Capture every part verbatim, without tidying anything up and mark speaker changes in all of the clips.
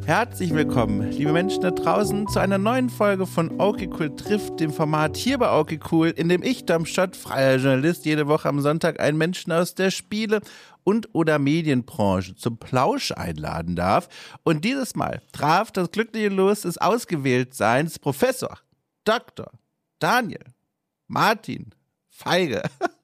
Speaker 1: Herzlich willkommen, liebe Menschen da draußen, zu einer neuen Folge von Okay Cool trifft, dem Format hier bei Okay Cool, in dem ich, Dom Schott, freier Journalist, jede Woche am Sonntag einen Menschen aus der Spiele- und oder Medienbranche zum Plausch einladen darf. Und dieses Mal traf das glückliche Los des Ausgewähltseins Professor Doktor Daniel Martin Feige.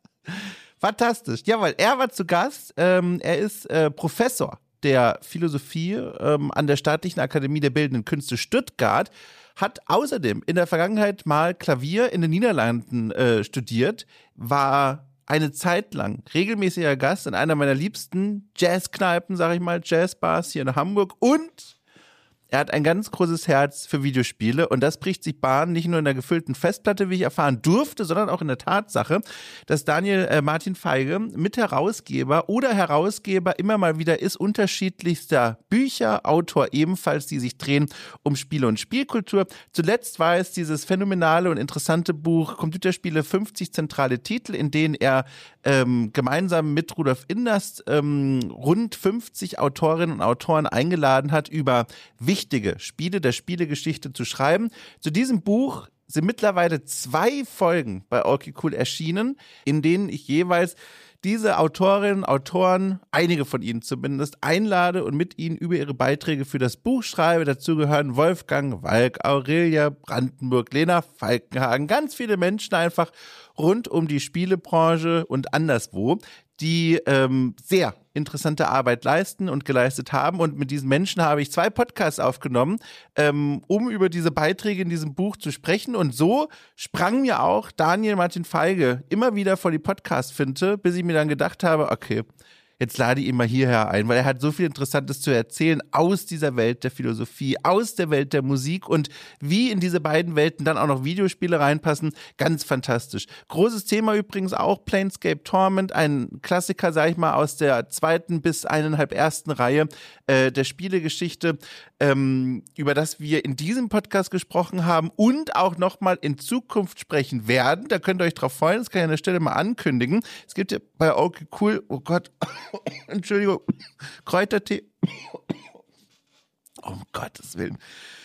Speaker 1: Fantastisch. Jawohl, er war zu Gast. Ähm, er ist äh, Professor der Philosophie ähm, an der Staatlichen Akademie der Bildenden Künste Stuttgart, hat außerdem in der Vergangenheit mal Klavier in den Niederlanden äh, studiert, war eine Zeit lang regelmäßiger Gast in einer meiner liebsten Jazzkneipen, sag ich mal, Jazzbars hier in Hamburg, und er hat ein ganz großes Herz für Videospiele, und das bricht sich Bahn nicht nur in der gefüllten Festplatte, wie ich erfahren durfte, sondern auch in der Tatsache, dass Daniel äh, Martin Feige Mitherausgeber oder Herausgeber immer mal wieder ist, unterschiedlichster Bücher, Autor ebenfalls, die sich drehen um Spiele und Spielkultur. Zuletzt war es dieses phänomenale und interessante Buch Computerspiele fünfzig zentrale Titel, in denen er ähm, gemeinsam mit Rudolf Inderst ähm, rund fünfzig Autorinnen und Autoren eingeladen hat, über wichtige Spiele der Spielegeschichte zu schreiben. Zu diesem Buch sind mittlerweile zwei Folgen bei Okay Cool erschienen, in denen ich jeweils diese Autorinnen, Autoren, einige von ihnen zumindest, einlade und mit ihnen über ihre Beiträge für das Buch schreibe. Dazu gehören Wolfgang Walk, Aurelia Brandenburg, Lena Falkenhagen, ganz viele Menschen einfach rund um die Spielebranche und anderswo, die ähm, sehr interessante Arbeit leisten und geleistet haben. Und mit diesen Menschen habe ich zwei Podcasts aufgenommen, ähm, um über diese Beiträge in diesem Buch zu sprechen. Und so sprang mir auch Daniel Martin Feige immer wieder vor die Podcast-Finte, bis ich mir dann gedacht habe, okay, jetzt lade ich ihn mal hierher ein, weil er hat so viel Interessantes zu erzählen aus dieser Welt der Philosophie, aus der Welt der Musik, und wie in diese beiden Welten dann auch noch Videospiele reinpassen, ganz fantastisch. Großes Thema übrigens auch Planescape Torment, ein Klassiker, sag ich mal, aus der zweiten bis eineinhalb ersten Reihe äh, der Spielegeschichte, ähm, über das wir in diesem Podcast gesprochen haben und auch nochmal in Zukunft sprechen werden. Da könnt ihr euch drauf freuen, das kann ich an der Stelle mal ankündigen. Es gibt ja bei Okay Cool, oh Gott, Entschuldigung, Kräutertee. Um Gottes Willen.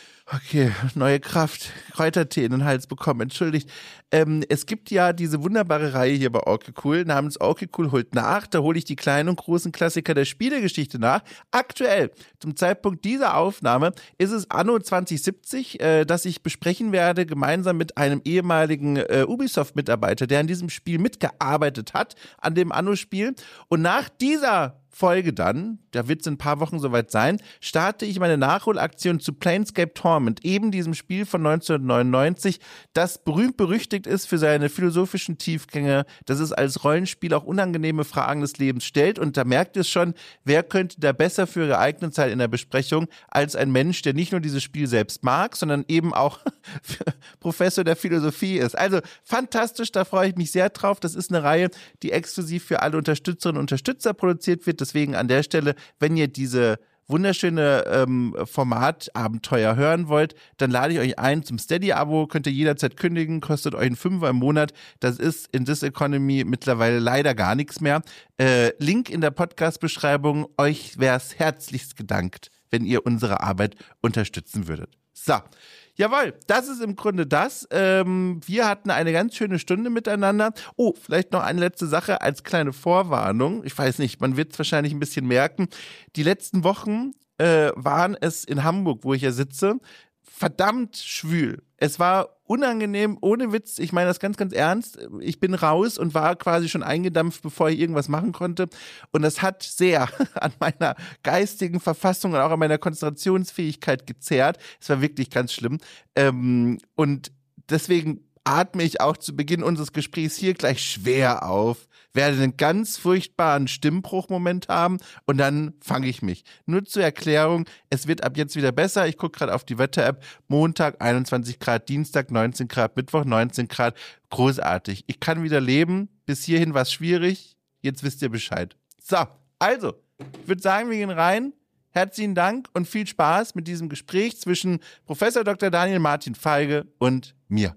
Speaker 1: Okay, neue Kraft, Kräutertee in den Hals bekommen, entschuldigt. Ähm, es gibt ja diese wunderbare Reihe hier bei Okay Cool namens Okay Cool holt nach. Da hole ich die kleinen und großen Klassiker der Spielegeschichte nach. Aktuell, zum Zeitpunkt dieser Aufnahme, ist es Anno zwanzig siebzig, äh, das ich besprechen werde, gemeinsam mit einem ehemaligen äh, Ubisoft-Mitarbeiter, der an diesem Spiel mitgearbeitet hat, an dem Anno-Spiel. Und nach dieser Folge dann, da wird es in ein paar Wochen soweit sein, starte ich meine Nachholaktion zu Planescape Torment, eben diesem Spiel von neunzehnhundertneunundneunzig, das berühmt-berüchtigt ist für seine philosophischen Tiefgänge, dass es als Rollenspiel auch unangenehme Fragen des Lebens stellt, und da merkt ihr es schon, wer könnte da besser für geeignet sein in der Besprechung als ein Mensch, der nicht nur dieses Spiel selbst mag, sondern eben auch Professor der Philosophie ist. Also fantastisch, da freue ich mich sehr drauf. Das ist eine Reihe, die exklusiv für alle Unterstützerinnen und Unterstützer produziert wird. Deswegen an der Stelle, wenn ihr diese wunderschöne ähm, Formatabenteuer hören wollt, dann lade ich euch ein zum Steady-Abo, könnt ihr jederzeit kündigen, kostet euch einen Fünfer im Monat. Das ist in This Economy mittlerweile leider gar nichts mehr. Äh, Link in der Podcast-Beschreibung. Euch wäre es herzlichst gedankt, wenn ihr unsere Arbeit unterstützen würdet. So. Jawohl, das ist im Grunde das. Ähm, wir hatten eine ganz schöne Stunde miteinander. Oh, vielleicht noch eine letzte Sache als kleine Vorwarnung. Ich weiß nicht, man wird es wahrscheinlich ein bisschen merken. Die letzten Wochen äh, waren es in Hamburg, wo ich ja sitze, verdammt schwül. Es war unangenehm, ohne Witz, ich meine das ganz, ganz ernst. Ich bin raus und war quasi schon eingedampft, bevor ich irgendwas machen konnte. Und das hat sehr an meiner geistigen Verfassung und auch an meiner Konzentrationsfähigkeit gezerrt. Es war wirklich ganz schlimm. Ähm, und deswegen atme ich auch zu Beginn unseres Gesprächs hier gleich schwer auf, werde einen ganz furchtbaren Stimmbruchmoment haben und dann fange ich mich. Nur zur Erklärung, es wird ab jetzt wieder besser. Ich gucke gerade auf die Wetter-App. Montag einundzwanzig Grad, Dienstag neunzehn Grad, Mittwoch neunzehn Grad. Großartig. Ich kann wieder leben. Bis hierhin war es schwierig. Jetzt wisst ihr Bescheid. So, also, ich würde sagen, wir gehen rein. Herzlichen Dank und viel Spaß mit diesem Gespräch zwischen Professor Doktor Daniel Martin Feige und mir.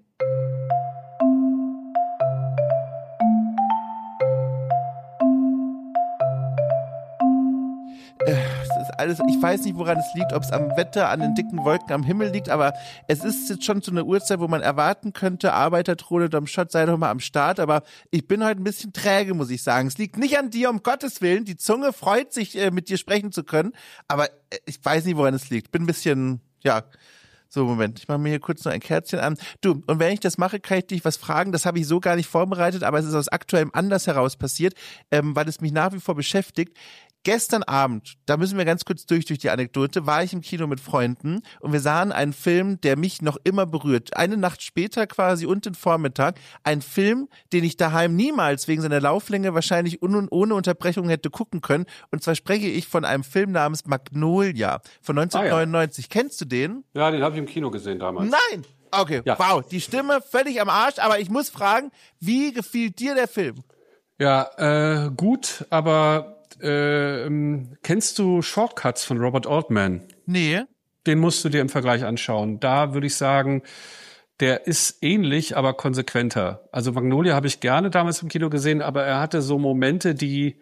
Speaker 1: alles, ich weiß nicht, woran es liegt, ob es am Wetter, an den dicken Wolken am Himmel liegt, aber es ist jetzt schon zu einer Uhrzeit, wo man erwarten könnte, Arbeiterthrone Domschott sei doch mal am Start, aber ich bin heute ein bisschen träge, muss ich sagen. Es liegt nicht an dir, um Gottes Willen. Die Zunge freut sich, äh, mit dir sprechen zu können, aber äh, ich weiß nicht, woran es liegt. Bin ein bisschen, ja... So, Moment, ich mache mir hier kurz noch ein Kerzchen an. Du, und wenn ich das mache, kann ich dich was fragen. Das habe ich so gar nicht vorbereitet, aber es ist aus aktuellem Anlass heraus passiert, ähm, weil es mich nach wie vor beschäftigt. Gestern Abend, da müssen wir ganz kurz durch durch die Anekdote, war ich im Kino mit Freunden und wir sahen einen Film, der mich noch immer berührt. Eine Nacht später quasi und den Vormittag. Ein Film, den ich daheim niemals wegen seiner Lauflänge wahrscheinlich un- ohne Unterbrechung hätte gucken können. Und zwar spreche ich von einem Film namens Magnolia von neunzehnhundertneunundneunzig. Ah, ja. Kennst du den?
Speaker 2: Ja, den habe ich im Kino gesehen damals.
Speaker 1: Nein! Okay, ja. Wow, die Stimme völlig am Arsch, aber ich muss fragen, wie gefiel dir der Film?
Speaker 2: Ja, äh, gut, aber Äh, kennst du Shortcuts von Robert Altman?
Speaker 1: Nee.
Speaker 2: Den musst du dir im Vergleich anschauen. Da würde ich sagen, der ist ähnlich, aber konsequenter. Also Magnolia habe ich gerne damals im Kino gesehen, aber er hatte so Momente, die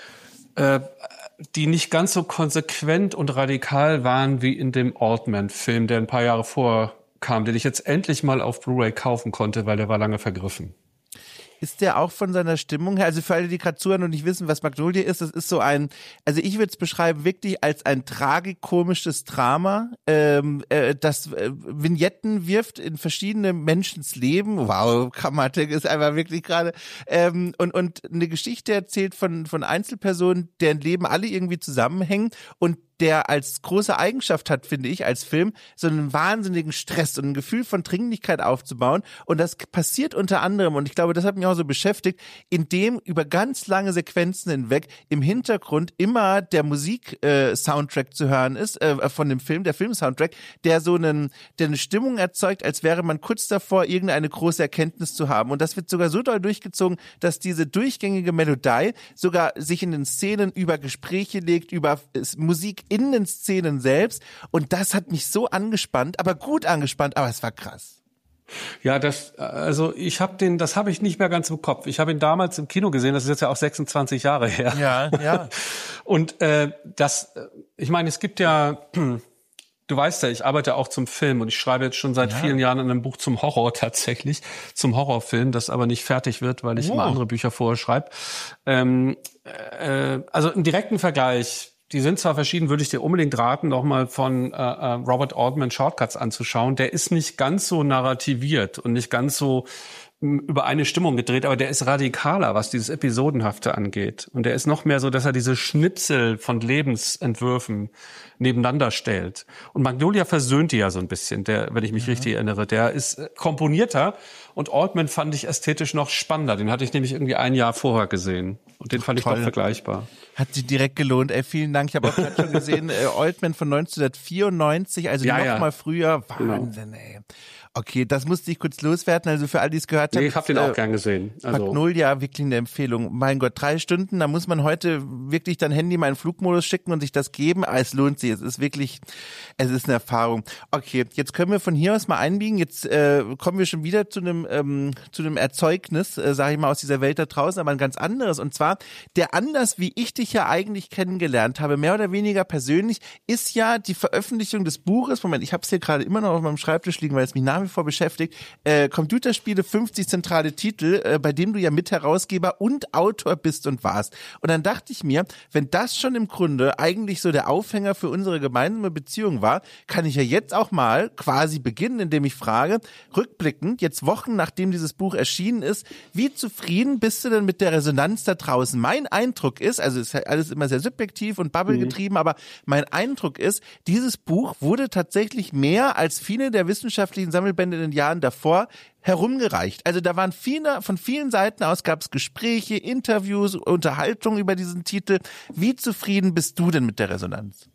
Speaker 2: äh, die nicht ganz so konsequent und radikal waren wie in dem Altman-Film, der ein paar Jahre vorkam, den ich jetzt endlich mal auf Blu-ray kaufen konnte, weil der war lange vergriffen.
Speaker 1: Ist der auch von seiner Stimmung her, also für alle, die gerade zuhören und nicht wissen, was Magnolia ist, das ist so ein, also ich würde es beschreiben wirklich als ein tragikomisches Drama, ähm, äh, das äh, Vignetten wirft in verschiedene Menschens Leben. Wow, Kammertek ist einfach wirklich gerade ähm, und und eine Geschichte erzählt von von Einzelpersonen, deren Leben alle irgendwie zusammenhängen und der als große Eigenschaft hat, finde ich, als Film, so einen wahnsinnigen Stress und ein Gefühl von Dringlichkeit aufzubauen. Und das passiert unter anderem, und ich glaube, das hat mich auch so beschäftigt, indem über ganz lange Sequenzen hinweg im Hintergrund immer der Musik-Soundtrack äh, zu hören ist, äh, von dem Film, der Film-Soundtrack, der so einen, der eine Stimmung erzeugt, als wäre man kurz davor, irgendeine große Erkenntnis zu haben. Und das wird sogar so doll durchgezogen, dass diese durchgängige Melodie sogar sich in den Szenen über Gespräche legt, über Musik in den Szenen selbst, und das hat mich so angespannt, aber gut angespannt, aber es war krass.
Speaker 2: Ja, das, also ich habe den, das habe ich nicht mehr ganz im Kopf. Ich habe ihn damals im Kino gesehen, das ist jetzt ja auch sechsundzwanzig Jahre her.
Speaker 1: Ja, ja.
Speaker 2: Und äh, das, ich meine, es gibt ja, du weißt ja, ich arbeite auch zum Film und ich schreibe jetzt schon seit ja. vielen Jahren an einem Buch zum Horror tatsächlich, zum Horrorfilm, das aber nicht fertig wird, weil ich oh. immer andere Bücher vorher schreibe. Ähm, äh, also im direkten Vergleich, die sind zwar verschieden, würde ich dir unbedingt raten, noch mal von äh, Robert Altman Shortcuts anzuschauen. Der ist nicht ganz so narrativiert und nicht ganz so m, über eine Stimmung gedreht, aber der ist radikaler, was dieses Episodenhafte angeht. Und der ist noch mehr so, dass er diese Schnipsel von Lebensentwürfen nebeneinander stellt. Und Magnolia versöhnt die ja so ein bisschen, der, wenn ich mich ja. richtig erinnere. Der ist komponierter und Altman fand ich ästhetisch noch spannender. Den hatte ich nämlich irgendwie ein Jahr vorher gesehen. Und den fand Toll. ich doch vergleichbar.
Speaker 1: Hat sich direkt gelohnt. Ey, vielen Dank. Ich habe auch gerade schon gesehen, äh, Altman von neunzehnhundertvierundneunzig, also ja, noch ja. mal früher. Wahnsinn, genau. ey. Okay, das musste ich kurz loswerden. Also für all die es gehört haben.
Speaker 2: Nee, ich habe den äh, auch gern gesehen.
Speaker 1: Also. Magnolia, wirklich eine Empfehlung. Mein Gott, drei Stunden, da muss man heute wirklich dein Handy mal in Flugmodus schicken und sich das geben. Aber es lohnt sich. Es ist wirklich, es ist eine Erfahrung. Okay, jetzt können wir von hier aus mal einbiegen. Jetzt äh, kommen wir schon wieder zu einem ähm, zu einem Erzeugnis, äh, sage ich mal, aus dieser Welt da draußen, aber ein ganz anderes. Und zwar der Anlass, wie ich dich ja eigentlich kennengelernt habe, mehr oder weniger persönlich, ist ja die Veröffentlichung des Buches. Moment, ich habe es hier gerade immer noch auf meinem Schreibtisch liegen, weil es mich nach wie vor beschäftigt. Äh, Computerspiele fünfzig zentrale Titel, äh, bei dem du ja Mitherausgeber und Autor bist und warst. Und dann dachte ich mir, wenn das schon im Grunde eigentlich so der Aufhänger für unsere gemeinsame Beziehung war, kann ich ja jetzt auch mal quasi beginnen, indem ich frage, rückblickend, jetzt Wochen nachdem dieses Buch erschienen ist, wie zufrieden bist du denn mit der Resonanz da draußen? Mein Eindruck ist, also es ist alles immer sehr subjektiv und Bubble getrieben, mhm. aber mein Eindruck ist, dieses Buch wurde tatsächlich mehr als viele der wissenschaftlichen Sammelbände in den Jahren davor herumgereicht. Also da waren viele, von vielen Seiten aus gab es Gespräche, Interviews, Unterhaltungen über diesen Titel. Wie zufrieden bist du denn mit der Resonanz?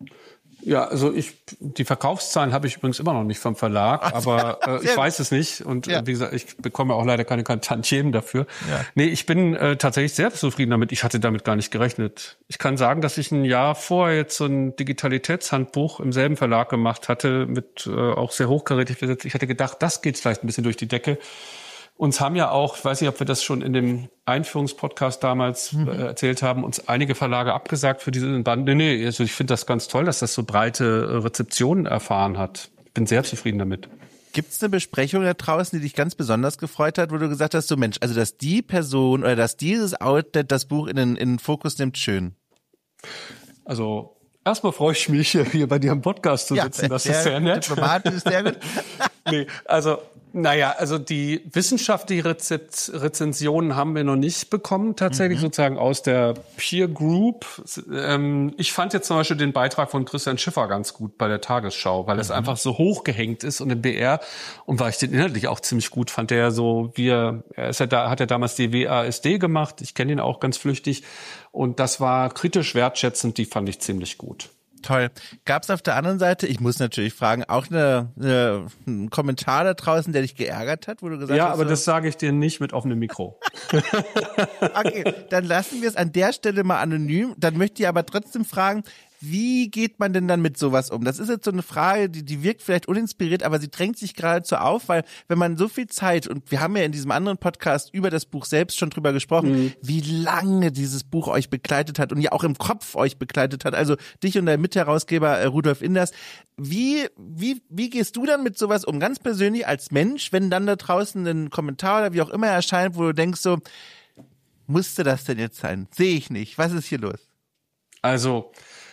Speaker 2: Ja, also ich, die Verkaufszahlen habe ich übrigens immer noch nicht vom Verlag, aber äh, ich weiß es nicht und ja. wie gesagt, ich bekomme auch leider keine Tantiemen dafür. Ja. Nee, ich bin äh, tatsächlich sehr zufrieden damit. Ich hatte damit gar nicht gerechnet. Ich kann sagen, dass ich ein Jahr vorher jetzt so ein Digitalitätshandbuch im selben Verlag gemacht hatte, mit äh, auch sehr hochkarätig besetzt. Ich hätte gedacht, das geht vielleicht ein bisschen durch die Decke. uns haben ja auch, ich weiß nicht, ob wir das schon in dem Einführungspodcast damals mhm. äh, erzählt haben, uns einige Verlage abgesagt für diese Band. Nee, nee, also ich finde das ganz toll, dass das so breite Rezeptionen erfahren hat. Ich bin sehr zufrieden damit.
Speaker 1: Gibt es eine Besprechung da draußen, die dich ganz besonders gefreut hat, wo du gesagt hast, so Mensch, also dass die Person oder dass dieses Outlet das Buch in den, in den Fokus nimmt, schön?
Speaker 2: Also erstmal freue ich mich, hier bei dir im Podcast zu sitzen. Ja, das ist sehr nett.
Speaker 1: Diplomatisch ist sehr gut.
Speaker 2: Nee, also naja, also die wissenschaftlichen Rezept, Rezensionen haben wir noch nicht bekommen, tatsächlich mhm. sozusagen aus der Peer Group. Ähm, ich fand jetzt zum Beispiel den Beitrag von Christian Schiffer ganz gut bei der Tagesschau, weil mhm. es einfach so hochgehängt ist und im B R und weil ich den inhaltlich auch ziemlich gut fand. Der so, wie er, er ist ja da, hat ja damals die W A S D gemacht. Ich kenne ihn auch ganz flüchtig und das war kritisch wertschätzend. Die fand ich ziemlich gut.
Speaker 1: Toll. Gab es auf der anderen Seite, ich muss natürlich fragen, auch eine, eine, einen Kommentar da draußen, der dich geärgert hat, wo du gesagt
Speaker 2: ja,
Speaker 1: hast...
Speaker 2: Ja, aber
Speaker 1: so,
Speaker 2: das sage ich dir nicht mit offenem Mikro.
Speaker 1: Okay, dann lassen wir es an der Stelle mal anonym. Dann möchte ich aber trotzdem fragen, wie geht man denn dann mit sowas um? Das ist jetzt so eine Frage, die, die wirkt vielleicht uninspiriert, aber sie drängt sich geradezu auf, weil wenn man so viel Zeit, und wir haben ja in diesem anderen Podcast über das Buch selbst schon drüber gesprochen, mhm. wie lange dieses Buch euch begleitet hat und ja auch im Kopf euch begleitet hat, also dich und dein Mitherausgeber äh, Rudolf Inders. Wie, wie, wie gehst du dann mit sowas um, ganz persönlich als Mensch, wenn dann da draußen ein Kommentar oder wie auch immer erscheint, wo du denkst so, musste das denn jetzt sein? Sehe ich nicht. Was ist hier los?
Speaker 2: Also,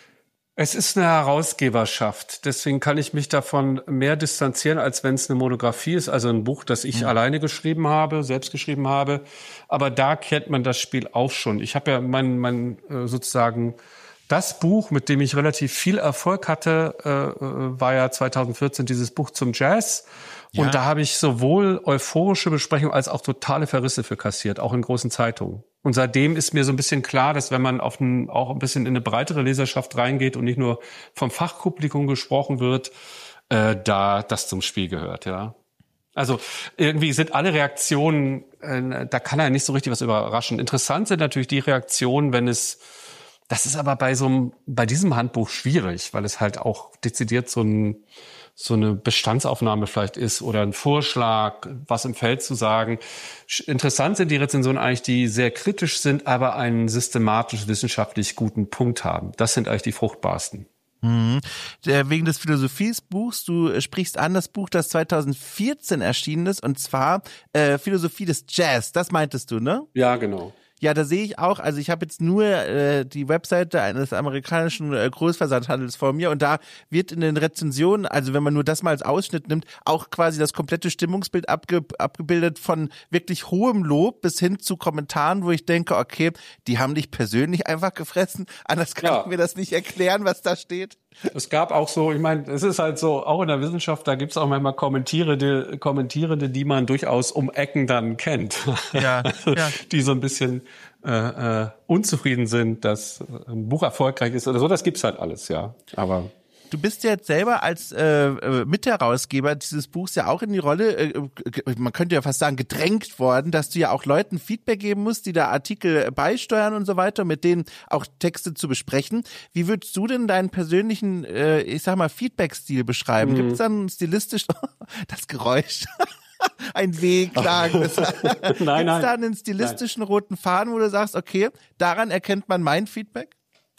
Speaker 2: es ist eine Herausgeberschaft, deswegen kann ich mich davon mehr distanzieren, als wenn es eine Monographie ist, also ein Buch, das ich mhm. alleine geschrieben habe, selbst geschrieben habe. Aber da kennt man das Spiel auch schon. Ich habe ja mein, mein sozusagen das Buch, mit dem ich relativ viel Erfolg hatte, äh, war ja zwanzig vierzehn dieses Buch zum Jazz. Ja. Und da habe ich sowohl euphorische Besprechungen als auch totale Verrisse für kassiert, auch in großen Zeitungen. Und seitdem ist mir so ein bisschen klar, dass wenn man auf ein, auch ein bisschen in eine breitere Leserschaft reingeht und nicht nur vom Fachpublikum gesprochen wird, äh, da das zum Spiel gehört, ja. Also irgendwie sind alle Reaktionen, äh, da kann ja nicht so richtig was überraschen. Interessant sind natürlich die Reaktionen, wenn es, das ist aber bei so einem, bei diesem Handbuch schwierig, weil es halt auch dezidiert so ein so eine Bestandsaufnahme vielleicht ist oder ein Vorschlag, was im Feld zu sagen. Interessant sind die Rezensionen eigentlich, die sehr kritisch sind, aber einen systematisch wissenschaftlich guten Punkt haben. Das sind eigentlich die fruchtbarsten.
Speaker 1: Mhm. Wegen des Philosophiebuchs, du sprichst an das Buch, das zwanzig vierzehn erschienen ist, und zwar äh, Philosophie des Jazz. Das meintest du, ne?
Speaker 2: Ja, genau.
Speaker 1: Ja, da sehe ich auch, also ich habe jetzt nur äh, die Webseite eines amerikanischen äh, Großversandhandels vor mir und da wird in den Rezensionen, also wenn man nur das mal als Ausschnitt nimmt, auch quasi das komplette Stimmungsbild abge abgebildet von wirklich hohem Lob bis hin zu Kommentaren, wo ich denke, okay, die haben dich persönlich einfach gefressen, anders kann ja. ich mir das nicht erklären, was da steht.
Speaker 2: Es gab auch so, ich meine, es ist halt so, auch in der Wissenschaft, da gibt's auch manchmal Kommentierende, Kommentierende, die man durchaus um Ecken dann kennt.
Speaker 1: Ja, ja.
Speaker 2: Die so ein bisschen äh, äh, unzufrieden sind, dass ein Buch erfolgreich ist oder so. Das gibt's halt alles, ja. Aber
Speaker 1: du bist ja jetzt selber als äh, Mitherausgeber dieses Buchs ja auch in die Rolle, äh, man könnte ja fast sagen, gedrängt worden, dass du ja auch Leuten Feedback geben musst, die da Artikel beisteuern und so weiter, mit denen auch Texte zu besprechen. Wie würdest du denn deinen persönlichen, äh, ich sag mal, Feedback-Stil beschreiben? Mhm. Gibt es dann stilistisch, das Geräusch, ein wehklagendes, gibt es da einen stilistischen nein. roten Faden, wo du sagst, okay, daran erkennt man mein Feedback?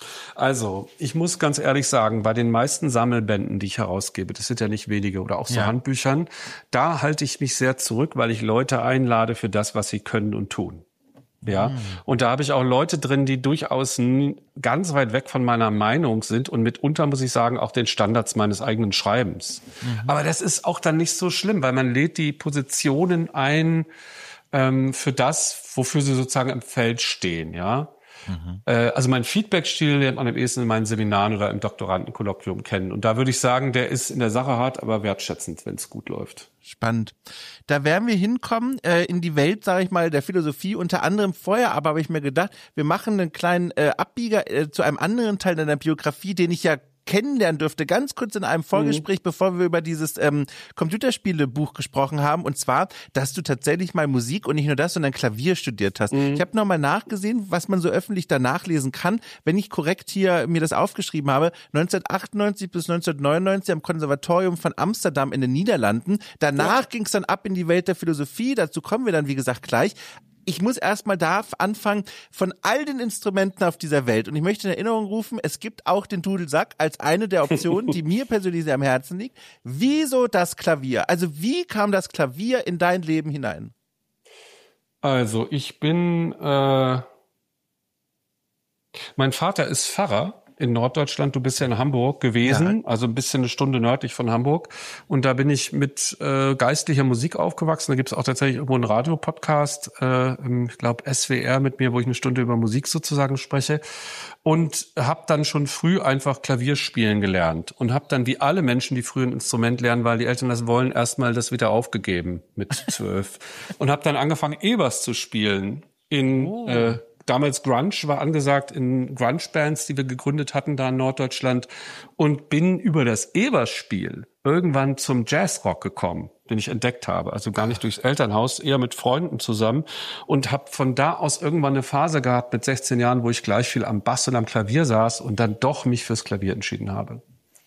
Speaker 2: Also, ich muss ganz ehrlich sagen, bei den meisten Sammelbänden, die ich herausgebe, das sind ja nicht wenige, oder auch so ja. Handbüchern, da halte ich mich sehr zurück, weil ich Leute einlade für das, was sie können und tun. Ja, mhm. und da habe ich auch Leute drin, die durchaus ganz weit weg von meiner Meinung sind und mitunter, muss ich sagen, auch den Standards meines eigenen Schreibens. Mhm. Aber das ist auch dann nicht so schlimm, weil man lädt die Positionen ein ähm, für das, wofür sie sozusagen im Feld stehen, ja. Mhm. Also mein Feedback-Stil lernt man am ehesten in meinen Seminaren oder im Doktorandenkolloquium kennen. Und da würde ich sagen, der ist in der Sache hart, aber wertschätzend, wenn es gut läuft.
Speaker 1: Spannend. Da werden wir hinkommen äh, in die Welt, sage ich mal, der Philosophie. Unter anderem vorher, aber habe ich mir gedacht, wir machen einen kleinen äh, Abbieger äh, zu einem anderen Teil deiner Biografie, den ich ja kennenlernen durfte, ganz kurz in einem Vorgespräch, mhm. bevor wir über dieses ähm, Computerspielebuch gesprochen haben, und zwar, dass du tatsächlich mal Musik und nicht nur das, sondern Klavier studiert hast. Mhm. Ich habe nochmal nachgesehen, was man so öffentlich da nachlesen kann, wenn ich korrekt hier mir das aufgeschrieben habe, neunzehnhundertachtundneunzig bis neunzehnhundertneunundneunzig am Konservatorium von Amsterdam in den Niederlanden. Danach ja. ging es dann ab in die Welt der Philosophie, dazu kommen wir dann, wie gesagt, gleich. Ich muss erstmal da anfangen, von all den Instrumenten auf dieser Welt. Und ich möchte in Erinnerung rufen, es gibt auch den Dudelsack als eine der Optionen, die mir persönlich sehr am Herzen liegt. Wieso das Klavier? Also wie kam das Klavier in dein Leben hinein?
Speaker 2: Also ich bin, äh, mein Vater ist Pfarrer in Norddeutschland. Du bist ja in Hamburg gewesen, ja. also ein bisschen eine Stunde nördlich von Hamburg. Und da bin ich mit äh, geistlicher Musik aufgewachsen. Da gibt es auch tatsächlich irgendwo einen Radiopodcast, äh, ich glaube S W R mit mir, wo ich eine Stunde über Musik sozusagen spreche. Und habe dann schon früh einfach Klavier spielen gelernt. Und habe dann, wie alle Menschen, die früh ein Instrument lernen, weil die Eltern das wollen, erstmal das wieder aufgegeben mit zwölf. Und habe dann angefangen, E-Bass zu spielen in... Oh. Äh, Damals Grunge war angesagt in Grunge-Bands, die wir gegründet hatten da in Norddeutschland, und bin über das E-Bass-Spiel irgendwann zum Jazzrock gekommen, den ich entdeckt habe. Also gar nicht durchs Elternhaus, eher mit Freunden zusammen, und habe von da aus irgendwann eine Phase gehabt mit sechzehn Jahren, wo ich gleich viel am Bass und am Klavier saß und dann doch mich fürs Klavier entschieden habe.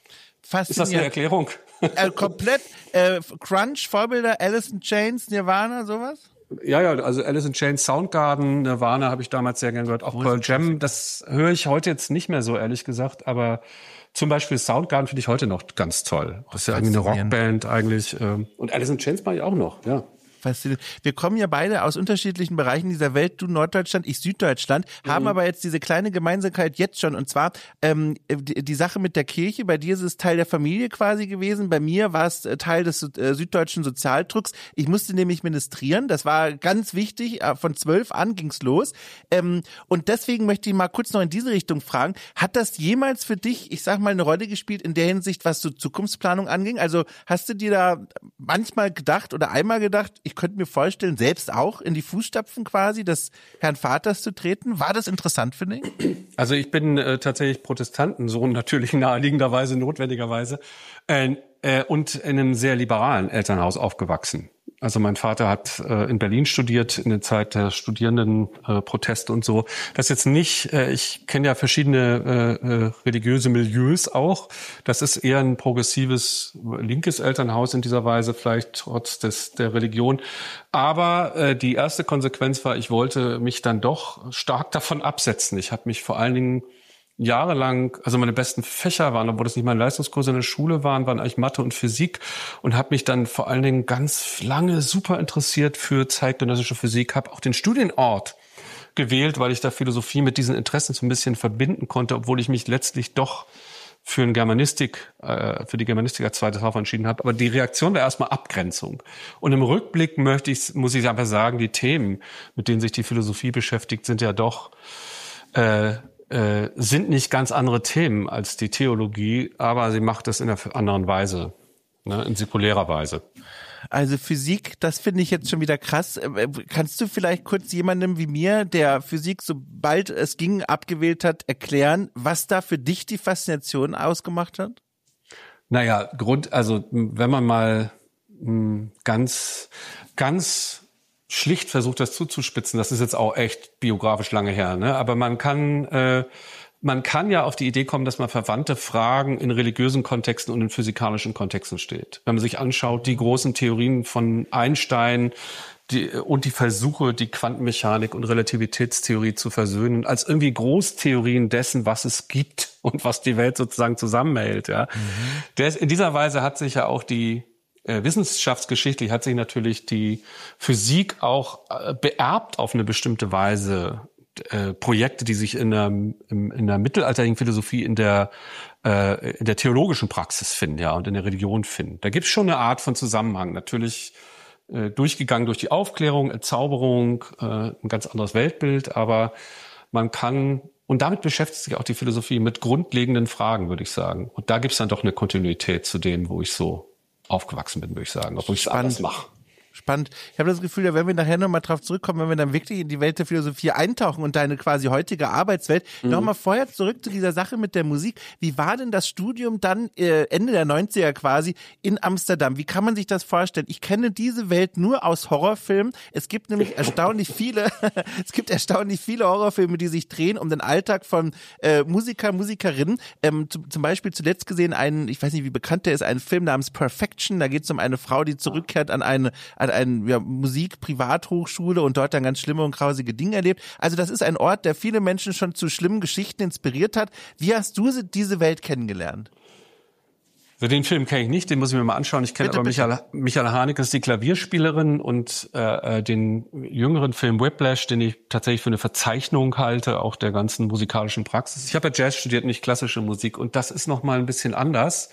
Speaker 2: Ist das eine Erklärung?
Speaker 1: Äh, komplett äh, Grunge, Vorbilder, Alice in Chains, Nirvana, sowas?
Speaker 2: Ja, ja, also Alice in Chains, Soundgarden, Nirvana habe ich damals sehr gern gehört, auch Pearl Jam, das höre ich heute jetzt nicht mehr so, ehrlich gesagt, aber zum Beispiel Soundgarden finde ich heute noch ganz toll. Das ist ja irgendwie eine Rockband eigentlich, und Alice in Chains mache ich auch noch, ja.
Speaker 1: Faszinierend. Wir kommen ja beide aus unterschiedlichen Bereichen dieser Welt, du Norddeutschland, ich Süddeutschland, mhm. haben aber jetzt diese kleine Gemeinsamkeit jetzt schon, und zwar ähm, die, die Sache mit der Kirche. Bei dir ist es Teil der Familie quasi gewesen, bei mir war es Teil des äh, süddeutschen Sozialdrucks. Ich musste nämlich ministrieren, das war ganz wichtig, von zwölf an ging's los, ähm, und deswegen möchte ich mal kurz noch in diese Richtung fragen, hat das jemals für dich, ich sag mal, eine Rolle gespielt in der Hinsicht, was so Zukunftsplanung anging? Also hast du dir da manchmal gedacht oder einmal gedacht, ich könnte mir vorstellen, selbst auch in die Fußstapfen quasi des Herrn Vaters zu treten. War das interessant für dich?
Speaker 2: Also ich bin äh, tatsächlich Protestantensohn, natürlich naheliegenderweise, notwendigerweise, äh, äh, und in einem sehr liberalen Elternhaus aufgewachsen. Also mein Vater hat äh, in Berlin studiert, in der Zeit der Studierendenproteste äh, und so. Das ist jetzt nicht, äh, ich kenne ja verschiedene äh, äh, religiöse Milieus auch. Das ist eher ein progressives, linkes Elternhaus in dieser Weise, vielleicht trotz des der Religion. Aber äh, die erste Konsequenz war, ich wollte mich dann doch stark davon absetzen. Ich habe mich vor allen Dingen jahrelang, also meine besten Fächer waren, obwohl das nicht meine Leistungskurse in der Schule waren, waren eigentlich Mathe und Physik, und habe mich dann vor allen Dingen ganz lange super interessiert für zeitgenössische Physik, habe auch den Studienort gewählt, weil ich da Philosophie mit diesen Interessen so ein bisschen verbinden konnte, obwohl ich mich letztlich doch für eine Germanistik, äh, für die Germanistik als zweites Fach entschieden habe. Aber die Reaktion war erstmal Abgrenzung. Und im Rückblick möchte ich, muss ich einfach sagen, die Themen, mit denen sich die Philosophie beschäftigt, sind ja doch äh, Äh, sind nicht ganz andere Themen als die Theologie, aber sie macht es in einer anderen Weise, ne, in säkulärer Weise.
Speaker 1: Also Physik, das finde ich jetzt schon wieder krass. Kannst du vielleicht kurz jemandem wie mir, der Physik, sobald es ging, abgewählt hat, erklären, was da für dich die Faszination ausgemacht hat?
Speaker 2: Naja, Grund, also wenn man mal mh, ganz, ganz schlicht versucht, das zuzuspitzen. Das ist jetzt auch echt biografisch lange her, ne? Aber man kann, äh, man kann ja auf die Idee kommen, dass man verwandte Fragen in religiösen Kontexten und in physikalischen Kontexten steht. Wenn man sich anschaut, die großen Theorien von Einstein die, und die Versuche, die Quantenmechanik und Relativitätstheorie zu versöhnen, als irgendwie Großtheorien dessen, was es gibt und was die Welt sozusagen zusammenhält. Ja, mhm. Der, in dieser Weise hat sich ja auch die Äh, wissenschaftsgeschichtlich hat sich natürlich die Physik auch äh, beerbt auf eine bestimmte Weise. Äh, Projekte, die sich in der, in, in der mittelalterlichen Philosophie, in der, äh, in der theologischen Praxis finden, ja, und in der Religion finden. Da gibt es schon eine Art von Zusammenhang. Natürlich äh, durchgegangen durch die Aufklärung, Entzauberung, äh, ein ganz anderes Weltbild, aber man kann, und damit beschäftigt sich auch die Philosophie mit grundlegenden Fragen, würde ich sagen. Und da gibt es dann doch eine Kontinuität zu dem, wo ich so aufgewachsen bin, würde ich sagen, obwohl ich es anders mache.
Speaker 1: Spannend. Ich habe das Gefühl, da werden wir nachher nochmal drauf zurückkommen, wenn wir dann wirklich in die Welt der Philosophie eintauchen und deine quasi heutige Arbeitswelt. Mhm. Nochmal vorher zurück zu dieser Sache mit der Musik. Wie war denn das Studium dann äh, Ende der neunziger quasi in Amsterdam? Wie kann man sich das vorstellen? Ich kenne diese Welt nur aus Horrorfilmen. Es gibt nämlich erstaunlich viele, es gibt erstaunlich viele Horrorfilme, die sich drehen um den Alltag von äh, Musiker, Musikerinnen. Ähm, zu, zum Beispiel zuletzt gesehen einen, ich weiß nicht, wie bekannt der ist, einen Film namens Perfection. Da geht es um eine Frau, die zurückkehrt an eine, an eine ja, Musik-Privathochschule und dort dann ganz schlimme und grausige Dinge erlebt. Also das ist ein Ort, der viele Menschen schon zu schlimmen Geschichten inspiriert hat. Wie hast du diese Welt kennengelernt?
Speaker 2: Also den Film kenne ich nicht, den muss ich mir mal anschauen. Ich kenne aber Michael, Michael Haneke, ist die Klavierspielerin, und äh, den jüngeren Film Whiplash, den ich tatsächlich für eine Verzeichnung halte, auch der ganzen musikalischen Praxis. Ich habe ja Jazz studiert, nicht klassische Musik, und das ist noch mal ein bisschen anders,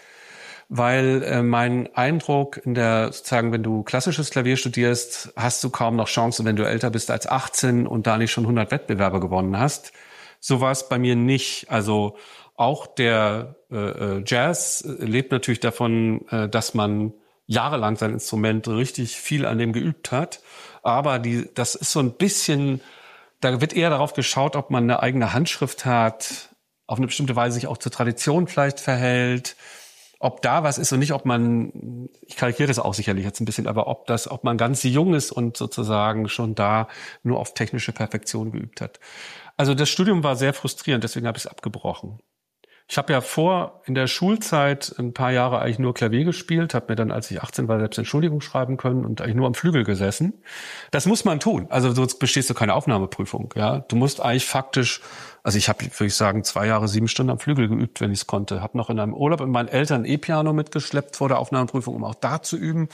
Speaker 2: weil äh, mein Eindruck in der, sozusagen, wenn du klassisches Klavier studierst, hast du kaum noch Chancen, wenn du älter bist als achtzehn und da nicht schon hundert Wettbewerbe gewonnen hast. So war es bei mir nicht. Also auch der äh, Jazz lebt natürlich davon, äh, dass man jahrelang sein Instrument richtig viel an dem geübt hat. Aber die, das ist so ein bisschen, da wird eher darauf geschaut, ob man eine eigene Handschrift hat, auf eine bestimmte Weise sich auch zur Tradition vielleicht verhält, ob da was ist und nicht, ob man, ich karikiere das auch sicherlich jetzt ein bisschen, aber ob das, ob man ganz jung ist und sozusagen schon da nur auf technische Perfektion geübt hat. Also das Studium war sehr frustrierend, deswegen habe ich es abgebrochen. Ich habe ja vor, in der Schulzeit ein paar Jahre eigentlich nur Klavier gespielt, habe mir dann, als ich achtzehn war, selbst Entschuldigung schreiben können und eigentlich nur am Flügel gesessen. Das muss man tun. Also sonst bestehst du keine Aufnahmeprüfung. Ja, du musst eigentlich faktisch, also ich habe, würde ich sagen, zwei Jahre, sieben Stunden am Flügel geübt, wenn ich es konnte. Habe noch in einem Urlaub mit meinen Eltern E-Piano mitgeschleppt vor der Aufnahmeprüfung, um auch da zu üben.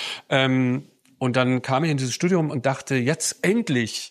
Speaker 2: Ähm, und dann kam ich in dieses Studium und dachte, jetzt endlich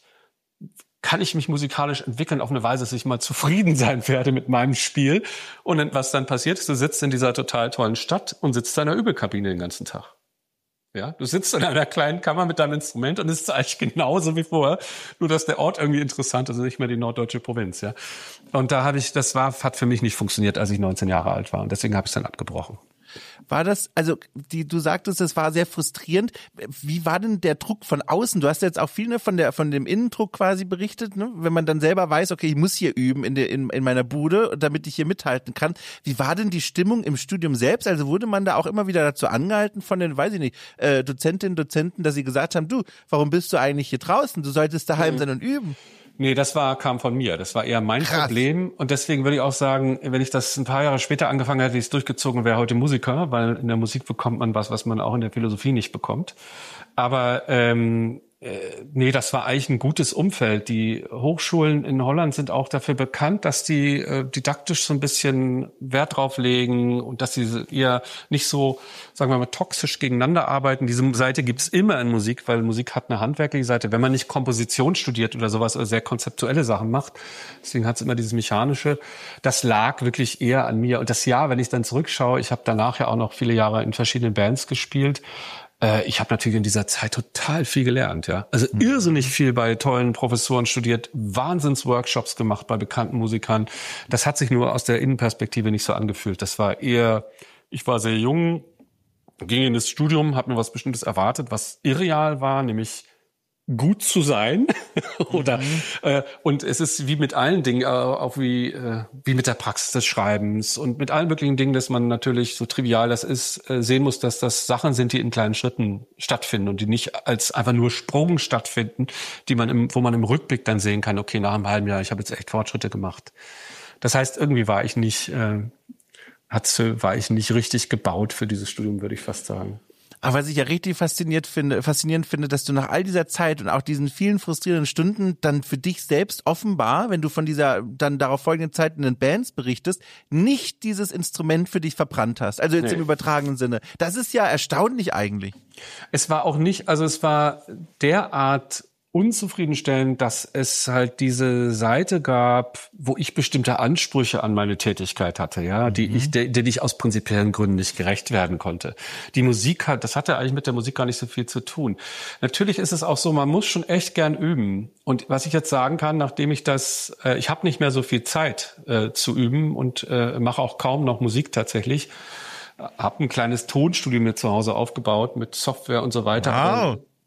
Speaker 2: kann ich mich musikalisch entwickeln auf eine Weise, dass ich mal zufrieden sein werde mit meinem Spiel. Und dann, was dann passiert ist, du sitzt in dieser total tollen Stadt und sitzt in einer Übelkabine den ganzen Tag. Ja, du sitzt in einer kleinen Kammer mit deinem Instrument und es ist eigentlich genauso wie vorher, nur dass der Ort irgendwie interessant ist, also nicht mehr die norddeutsche Provinz, ja. Und da habe ich, das war, hat für mich nicht funktioniert, als ich neunzehn Jahre alt war, und deswegen habe ich es dann abgebrochen.
Speaker 1: War das, also die, du sagtest, es war sehr frustrierend. Wie war denn der Druck von außen? Du hast jetzt auch viel ne, von der von dem Innendruck quasi berichtet, ne? Wenn man dann selber weiß, okay, ich muss hier üben in, der, in, in meiner Bude, damit ich hier mithalten kann. Wie war denn die Stimmung im Studium selbst? Also wurde man da auch immer wieder dazu angehalten von den, weiß ich nicht, äh, Dozentinnen, Dozenten, dass sie gesagt haben, du, warum bist du eigentlich hier draußen? Du solltest daheim mhm. sein und üben.
Speaker 2: Nee, das war, kam von mir. Das war eher mein Krass. Problem. Und deswegen würde ich auch sagen, wenn ich das ein paar Jahre später angefangen hätte, hätte ich es durchgezogen, wäre heute Musiker, weil in der Musik bekommt man was, was man auch in der Philosophie nicht bekommt. Aber ähm, äh, nee, das war eigentlich ein gutes Umfeld. Die Hochschulen in Holland sind auch dafür bekannt, dass die äh, didaktisch so ein bisschen Wert drauf legen und dass sie eher nicht so, sagen wir mal, toxisch gegeneinander arbeiten. Diese Seite gibt's immer in Musik, weil Musik hat eine handwerkliche Seite. Wenn man nicht Komposition studiert oder sowas oder sehr konzeptuelle Sachen macht, deswegen hat's immer dieses Mechanische. Das lag wirklich eher an mir. Und das Jahr, wenn ich dann zurückschaue, ich habe danach ja auch noch viele Jahre in verschiedenen Bands gespielt. Ich habe natürlich in dieser Zeit total viel gelernt, ja. Also mhm. irrsinnig viel bei tollen Professoren studiert, Wahnsinns-Workshops gemacht bei bekannten Musikern. Das hat sich nur aus der Innenperspektive nicht so angefühlt. Das war eher, ich war sehr jung, ging in das Studium, habe mir was Bestimmtes erwartet, was irreal war, nämlich gut zu sein oder mhm. äh, und es ist wie mit allen Dingen, äh, auch wie äh, wie mit der Praxis des Schreibens und mit allen möglichen Dingen, dass man natürlich, so trivial das ist, äh, sehen muss, dass das Sachen sind, die in kleinen Schritten stattfinden und die nicht als einfach nur Sprung stattfinden, die man im, wo man im Rückblick dann sehen kann, okay, nach einem halben Jahr, ich habe jetzt echt Fortschritte gemacht. Das heißt, irgendwie war ich nicht äh, hat's, war ich nicht richtig gebaut für dieses Studium, würde ich fast sagen.
Speaker 1: Aber was ich ja richtig fasziniert finde, faszinierend finde, dass du nach all dieser Zeit und auch diesen vielen frustrierenden Stunden dann für dich selbst offenbar, wenn du von dieser dann darauf folgenden Zeit in den Bands berichtest, nicht dieses Instrument für dich verbrannt hast. Also jetzt nee. im übertragenen Sinne. Das ist ja erstaunlich eigentlich.
Speaker 2: Es war auch nicht, also es war derart unzufriedenstellend, dass es halt diese Seite gab, wo ich bestimmte Ansprüche an meine Tätigkeit hatte, ja, die mhm. ich, denen ich aus prinzipiellen Gründen nicht gerecht werden konnte. Die Musik hat, das hatte eigentlich mit der Musik gar nicht so viel zu tun. Natürlich ist es auch so, man muss schon echt gern üben. Und was ich jetzt sagen kann, nachdem ich das, äh, ich habe nicht mehr so viel Zeit äh, zu üben und äh, mache auch kaum noch Musik tatsächlich. Habe ein kleines Tonstudio mir zu Hause aufgebaut mit Software und so weiter.
Speaker 1: Wow.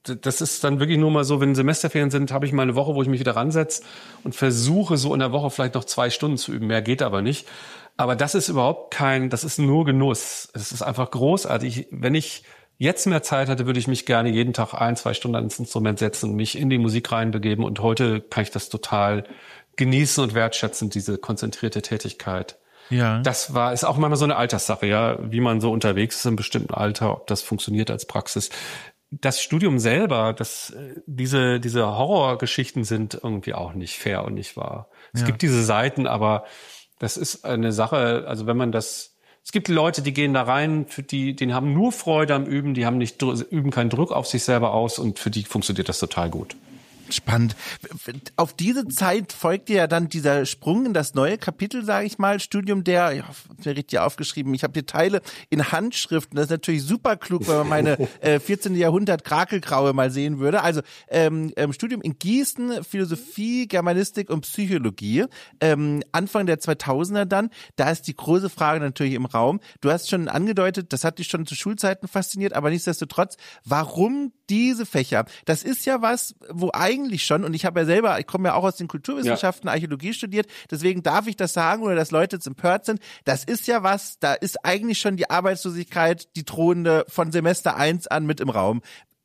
Speaker 2: das ist dann wirklich nur mal so, wenn Semesterferien sind, habe ich mal eine Woche, wo ich mich wieder ransetze und versuche so in der Woche vielleicht noch zwei Stunden zu üben. Mehr geht aber nicht. Aber das ist überhaupt kein, das ist nur Genuss. Es ist einfach großartig. Wenn ich jetzt mehr Zeit hatte, würde ich mich gerne jeden Tag ein, zwei Stunden ans Instrument setzen und mich in die Musik reinbegeben. Und heute kann ich das total genießen und wertschätzen, diese konzentrierte Tätigkeit.
Speaker 1: Ja.
Speaker 2: Das war, ist auch manchmal so eine Alterssache, ja, wie man so unterwegs ist im bestimmten Alter, ob das funktioniert als Praxis. Das Studium selber, das, diese, diese Horrorgeschichten sind irgendwie auch nicht fair und nicht wahr. Es
Speaker 1: Ja.
Speaker 2: gibt diese Seiten, aber das ist eine Sache, also wenn man das, es gibt Leute, die gehen da rein, für die, die haben nur Freude am Üben, die haben nicht, üben keinen Druck auf sich selber aus und für die funktioniert das total gut.
Speaker 1: Spannend. Auf diese Zeit folgte ja dann dieser Sprung in das neue Kapitel, sage ich mal, Studium der, ja, mir richtig aufgeschrieben, ich habe die Teile in Handschriften, das ist natürlich super klug, wenn man meine äh, vierzehnten. Jahrhundert Krakelgraue mal sehen würde. Also ähm, ähm, Studium in Gießen, Philosophie, Germanistik und Psychologie, ähm, Anfang der zweitausender dann, da ist die große Frage natürlich im Raum. Du hast schon angedeutet, das hat dich schon zu Schulzeiten fasziniert, aber nichtsdestotrotz, warum diese Fächer? Das ist ja was, wo eigentlich Eigentlich schon, und ich habe ja selber, ich komme ja auch aus den Kulturwissenschaften, ja. Archäologie studiert, deswegen darf ich das sagen, oder dass Leute jetzt empört sind, das ist ja was, da ist eigentlich schon die Arbeitslosigkeit, die drohende von Semester eins an mit im Raum.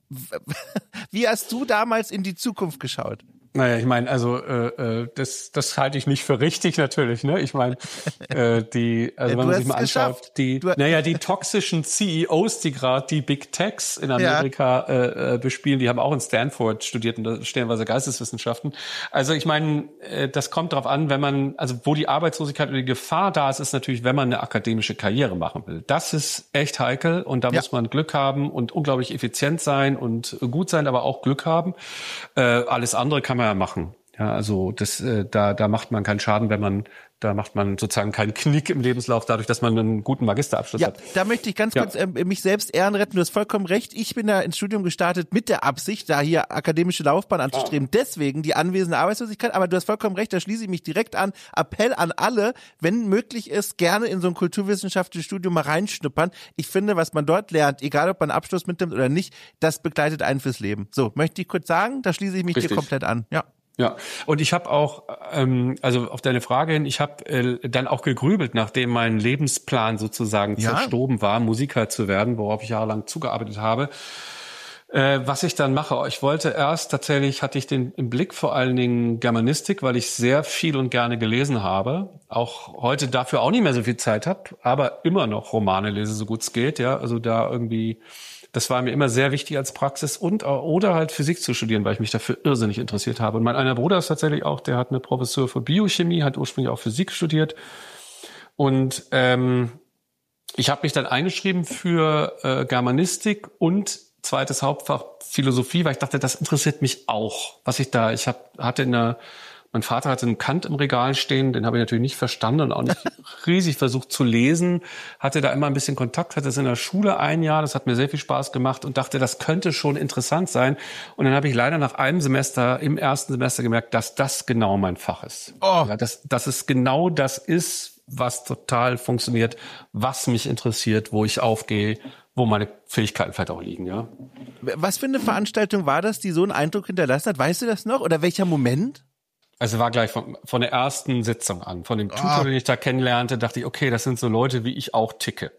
Speaker 1: Wie hast du damals in die Zukunft geschaut?
Speaker 2: Naja, ich meine, also äh, das das halte ich nicht für richtig natürlich, ne? Ich meine, äh, die, also
Speaker 1: ja,
Speaker 2: wenn man sich mal anschaut,
Speaker 1: geschafft.
Speaker 2: die,
Speaker 1: du
Speaker 2: naja, die toxischen C E Os, die gerade die Big Techs in Amerika ja. äh, bespielen, die haben auch in Stanford studiert und da stellenweise Geisteswissenschaften. Also ich meine, äh, das kommt drauf an, wenn man, also wo die Arbeitslosigkeit oder die Gefahr da ist, ist natürlich, wenn man eine akademische Karriere machen will. Das ist echt heikel und da ja. muss man Glück haben und unglaublich effizient sein und gut sein, aber auch Glück haben. Äh, alles andere kann man ja machen. Ja, also das, äh, da, da macht man keinen Schaden, wenn man, da macht man sozusagen keinen Knick im Lebenslauf dadurch, dass man einen guten Magisterabschluss
Speaker 1: ja,
Speaker 2: hat.
Speaker 1: Da möchte ich ganz
Speaker 2: ja.
Speaker 1: kurz äh, mich selbst ehren retten. Du hast vollkommen recht. Ich bin da ins Studium gestartet mit der Absicht, da hier akademische Laufbahn anzustreben. Ah. Deswegen die anwesende Arbeitslosigkeit. Aber du hast vollkommen recht. Da schließe ich mich direkt an. Appell an alle, wenn möglich ist, gerne in so ein kulturwissenschaftliches Studium mal reinschnuppern. Ich finde, was man dort lernt, egal ob man einen Abschluss mitnimmt oder nicht, das begleitet einen fürs Leben. So, möchte ich kurz sagen. Da schließe ich mich
Speaker 2: Richtig.
Speaker 1: dir komplett an. Ja.
Speaker 2: Ja, und ich habe auch, ähm, also auf deine Frage hin, ich habe äh, dann auch gegrübelt, nachdem mein Lebensplan sozusagen ja. zerstoben war, Musiker zu werden, worauf ich jahrelang zugearbeitet habe, äh, was ich dann mache. Ich wollte erst tatsächlich, hatte ich den im Blick vor allen Dingen Germanistik, weil ich sehr viel und gerne gelesen habe, auch heute dafür auch nicht mehr so viel Zeit habe, aber immer noch Romane lese, so gut es geht, ja, also da irgendwie... Das war mir immer sehr wichtig als Praxis und oder halt Physik zu studieren, weil ich mich dafür irrsinnig interessiert habe. Und mein einer Bruder ist tatsächlich auch, der hat eine Professur für Biochemie, hat ursprünglich auch Physik studiert. Und ähm, ich habe mich dann eingeschrieben für äh, Germanistik und zweites Hauptfach Philosophie, weil ich dachte, das interessiert mich auch. Was ich da, ich hab, hatte in der Mein Vater hatte einen Kant im Regal stehen, den habe ich natürlich nicht verstanden und auch nicht riesig versucht zu lesen. Hatte da immer ein bisschen Kontakt, hatte es in der Schule ein Jahr, das hat mir sehr viel Spaß gemacht und dachte, das könnte schon interessant sein. Und dann habe ich leider nach einem Semester, im ersten Semester gemerkt, dass das genau mein Fach ist. Oh. Ja, dass, dass es genau das ist, was total funktioniert, was mich interessiert, wo ich aufgehe, wo meine Fähigkeiten vielleicht auch liegen, ja.
Speaker 1: Was für eine Veranstaltung war das, die so einen Eindruck hinterlassen hat? Weißt du das noch? Oder welcher Moment?
Speaker 2: Also war gleich von, von der ersten Sitzung an, von dem Tutor,
Speaker 1: oh.
Speaker 2: den ich da kennenlernte, dachte ich, okay, das sind so Leute, wie ich auch ticke.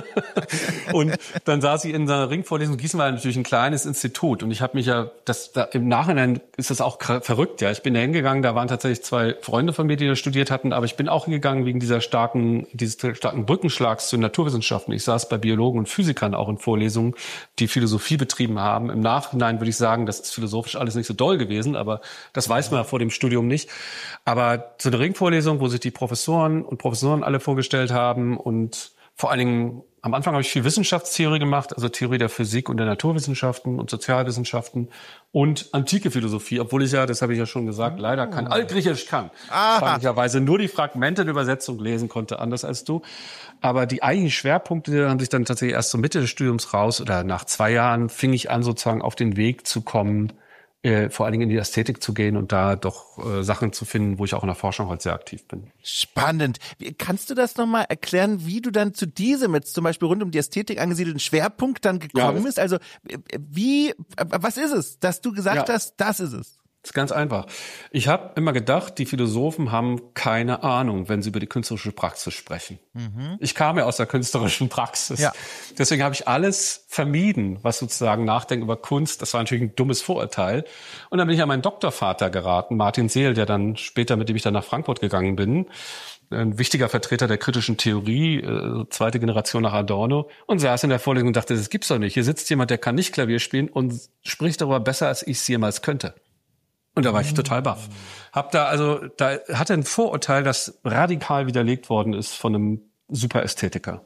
Speaker 2: Und dann saß ich in einer Ringvorlesung. Gießen war natürlich ein kleines Institut und ich habe mich ja, das da, im Nachhinein ist das auch verrückt, ja. Ich bin da hingegangen, da waren tatsächlich zwei Freunde von mir, die da studiert hatten, aber ich bin auch hingegangen wegen dieser starken, dieses starken Brückenschlags zu Naturwissenschaften. Ich saß bei Biologen und Physikern auch in Vorlesungen, die Philosophie betrieben haben. Im Nachhinein würde ich sagen, das ist philosophisch alles nicht so doll gewesen, aber das weiß man ja vor dem Studium nicht. Aber zu einer Ringvorlesung, wo sich die Professoren und Professoren alle vorgestellt haben und vor allen Dingen am Anfang habe ich viel Wissenschaftstheorie gemacht, also Theorie der Physik und der Naturwissenschaften und Sozialwissenschaften und antike Philosophie, obwohl ich ja, das habe ich ja schon gesagt, leider kein Altgriechisch kann. Freundlicherweise nur die Fragmentenübersetzung lesen konnte, anders als du. Aber die eigentlichen Schwerpunkte haben sich dann tatsächlich erst zur Mitte des Studiums raus oder nach zwei Jahren fing ich an, sozusagen auf den Weg zu kommen, äh, vor allen Dingen in die Ästhetik zu gehen und da doch äh, Sachen zu finden, wo ich auch in der Forschung heute sehr aktiv bin.
Speaker 1: Spannend. Wie, kannst du das nochmal erklären, wie du dann zu diesem jetzt zum Beispiel rund um die Ästhetik angesiedelten Schwerpunkt dann gekommen
Speaker 2: Ja,
Speaker 1: bist? Also wie, was ist es, dass du gesagt
Speaker 2: ja.
Speaker 1: hast, das ist es?
Speaker 2: Das ist ganz einfach. Ich habe immer gedacht, die Philosophen haben keine Ahnung, wenn sie über die künstlerische Praxis sprechen. Mhm. Ich kam ja aus der künstlerischen Praxis. Ja. Deswegen habe ich alles vermieden, was sozusagen Nachdenken über Kunst, das war natürlich ein dummes Vorurteil. Und dann bin ich an meinen Doktorvater geraten, Martin Seel, der dann später, mit dem ich dann nach Frankfurt gegangen bin, ein wichtiger Vertreter der kritischen Theorie, äh, zweite Generation nach Adorno, und saß in der Vorlesung und dachte, das gibt's doch nicht. Hier sitzt jemand, der kann nicht Klavier spielen und spricht darüber besser, als ich es jemals könnte. Und da war ich total baff. Hab da also, da hatte ein Vorurteil, das radikal widerlegt worden ist von einem Superästhetiker.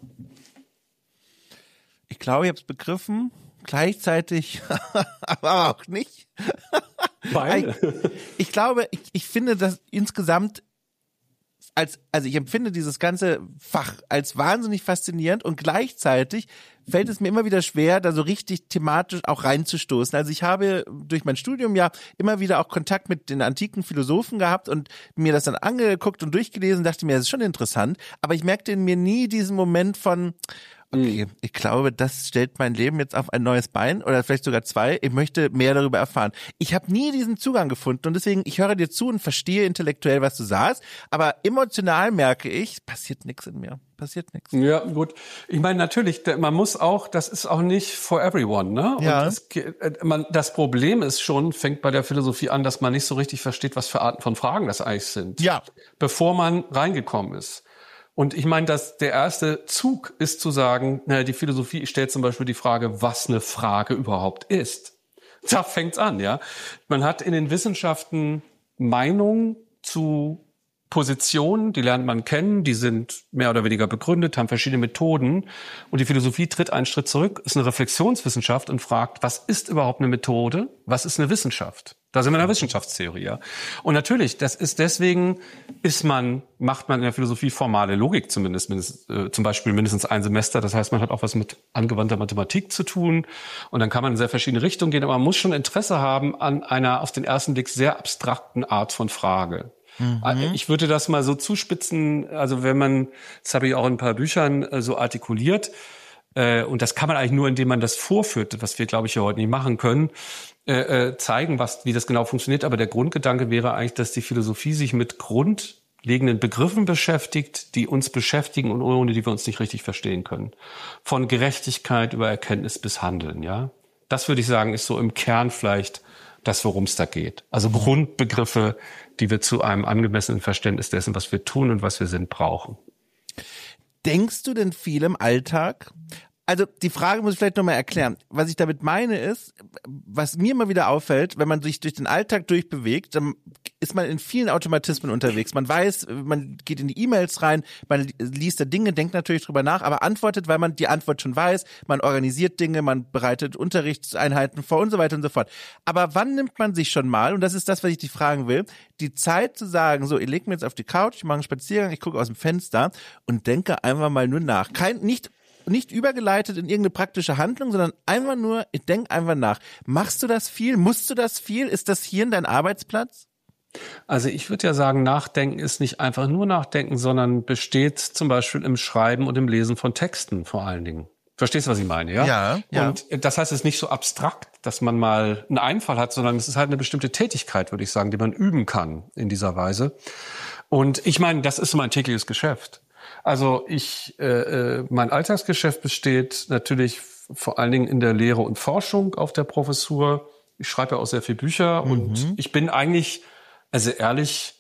Speaker 1: Ich glaube, ich habe es begriffen. Gleichzeitig, aber auch nicht.
Speaker 2: Weil?
Speaker 1: Ich, ich glaube, ich, ich finde, dass insgesamt als, also ich empfinde dieses ganze Fach als wahnsinnig faszinierend und gleichzeitig fällt es mir immer wieder schwer, da so richtig thematisch auch reinzustoßen. Also ich habe durch mein Studium ja immer wieder auch Kontakt mit den antiken Philosophen gehabt und mir das dann angeguckt und durchgelesen, dachte mir, das ist schon interessant, aber ich merkte in mir nie diesen Moment von, okay, ich glaube, das stellt mein Leben jetzt auf ein neues Bein oder vielleicht sogar zwei. Ich möchte mehr darüber erfahren. Ich habe nie diesen Zugang gefunden und deswegen, ich höre dir zu und verstehe intellektuell, was du sagst, aber emotional merke ich, passiert nichts in mir. Passiert nichts.
Speaker 2: Ja, gut. Ich meine, natürlich, man muss auch, das ist auch nicht for everyone, ne? Und
Speaker 1: ja.
Speaker 2: es, man, das Problem ist schon, fängt bei der Philosophie an, dass man nicht so richtig versteht, was für Arten von Fragen das eigentlich sind.
Speaker 1: Ja.
Speaker 2: Bevor man reingekommen ist. Und ich meine, dass der erste Zug ist zu sagen, naja, die Philosophie stellt zum Beispiel die Frage, was eine Frage überhaupt ist. Da fängt's an, ja. Man hat in den Wissenschaften Meinungen zu Positionen, die lernt man kennen, die sind mehr oder weniger begründet, haben verschiedene Methoden. Und die Philosophie tritt einen Schritt zurück, ist eine Reflexionswissenschaft und fragt, was ist überhaupt eine Methode? Was ist eine Wissenschaft? Da sind wir in der Wissenschaftstheorie, ja. Und natürlich, das ist deswegen, ist man, macht man in der Philosophie formale Logik zumindest, mindestens, äh, zum Beispiel mindestens ein Semester. Das heißt, man hat auch was mit angewandter Mathematik zu tun. Und dann kann man in sehr verschiedene Richtungen gehen. Aber man muss schon Interesse haben an einer auf den ersten Blick sehr abstrakten Art von Frage. Mhm. Ich würde das mal so zuspitzen, also wenn man, das habe ich auch in ein paar Büchern äh, so artikuliert, äh, und das kann man eigentlich nur, indem man das vorführt, was wir, glaube ich, ja heute nicht machen können, äh, äh, zeigen, was, wie das genau funktioniert. Aber der Grundgedanke wäre eigentlich, dass die Philosophie sich mit grundlegenden Begriffen beschäftigt, die uns beschäftigen und ohne die wir uns nicht richtig verstehen können. Von Gerechtigkeit über Erkenntnis bis Handeln, ja. Das würde ich sagen, ist so im Kern vielleicht das, worum es da geht. Also Grundbegriffe, die wir zu einem angemessenen Verständnis dessen, was wir tun und was wir sind, brauchen.
Speaker 1: Denkst du denn viel im Alltag? Also die Frage muss ich vielleicht nochmal erklären. Was ich damit meine ist, was mir immer wieder auffällt, wenn man sich durch den Alltag durchbewegt, dann ist man in vielen Automatismen unterwegs. Man weiß, man geht in die E-Mails rein, man liest da Dinge, denkt natürlich drüber nach, aber antwortet, weil man die Antwort schon weiß. Man organisiert Dinge, man bereitet Unterrichtseinheiten vor und so weiter und so fort. Aber wann nimmt man sich schon mal, und das ist das, was ich dich fragen will, die Zeit zu sagen, so, ich lege mir jetzt auf die Couch, ich mache einen Spaziergang, ich gucke aus dem Fenster und denke einfach mal nur nach. Kein, nicht nicht übergeleitet in irgendeine praktische Handlung, sondern einfach nur, ich denke einfach nach. Machst du das viel? Musst du das viel? Ist das hier dein Arbeitsplatz?
Speaker 2: Also ich würde ja sagen, Nachdenken ist nicht einfach nur Nachdenken, sondern besteht zum Beispiel im Schreiben und im Lesen von Texten vor allen Dingen. Verstehst du, was ich meine, ja?
Speaker 1: Ja, ja.
Speaker 2: Und das heißt, es ist nicht so abstrakt, dass man mal einen Einfall hat, sondern es ist halt eine bestimmte Tätigkeit, würde ich sagen, die man üben kann in dieser Weise. Und ich meine, das ist mein tägliches Geschäft. Also ich, äh, mein Alltagsgeschäft besteht natürlich vor allen Dingen in der Lehre und Forschung auf der Professur. Ich schreibe ja auch sehr viele Bücher mhm. und ich bin eigentlich, also ehrlich,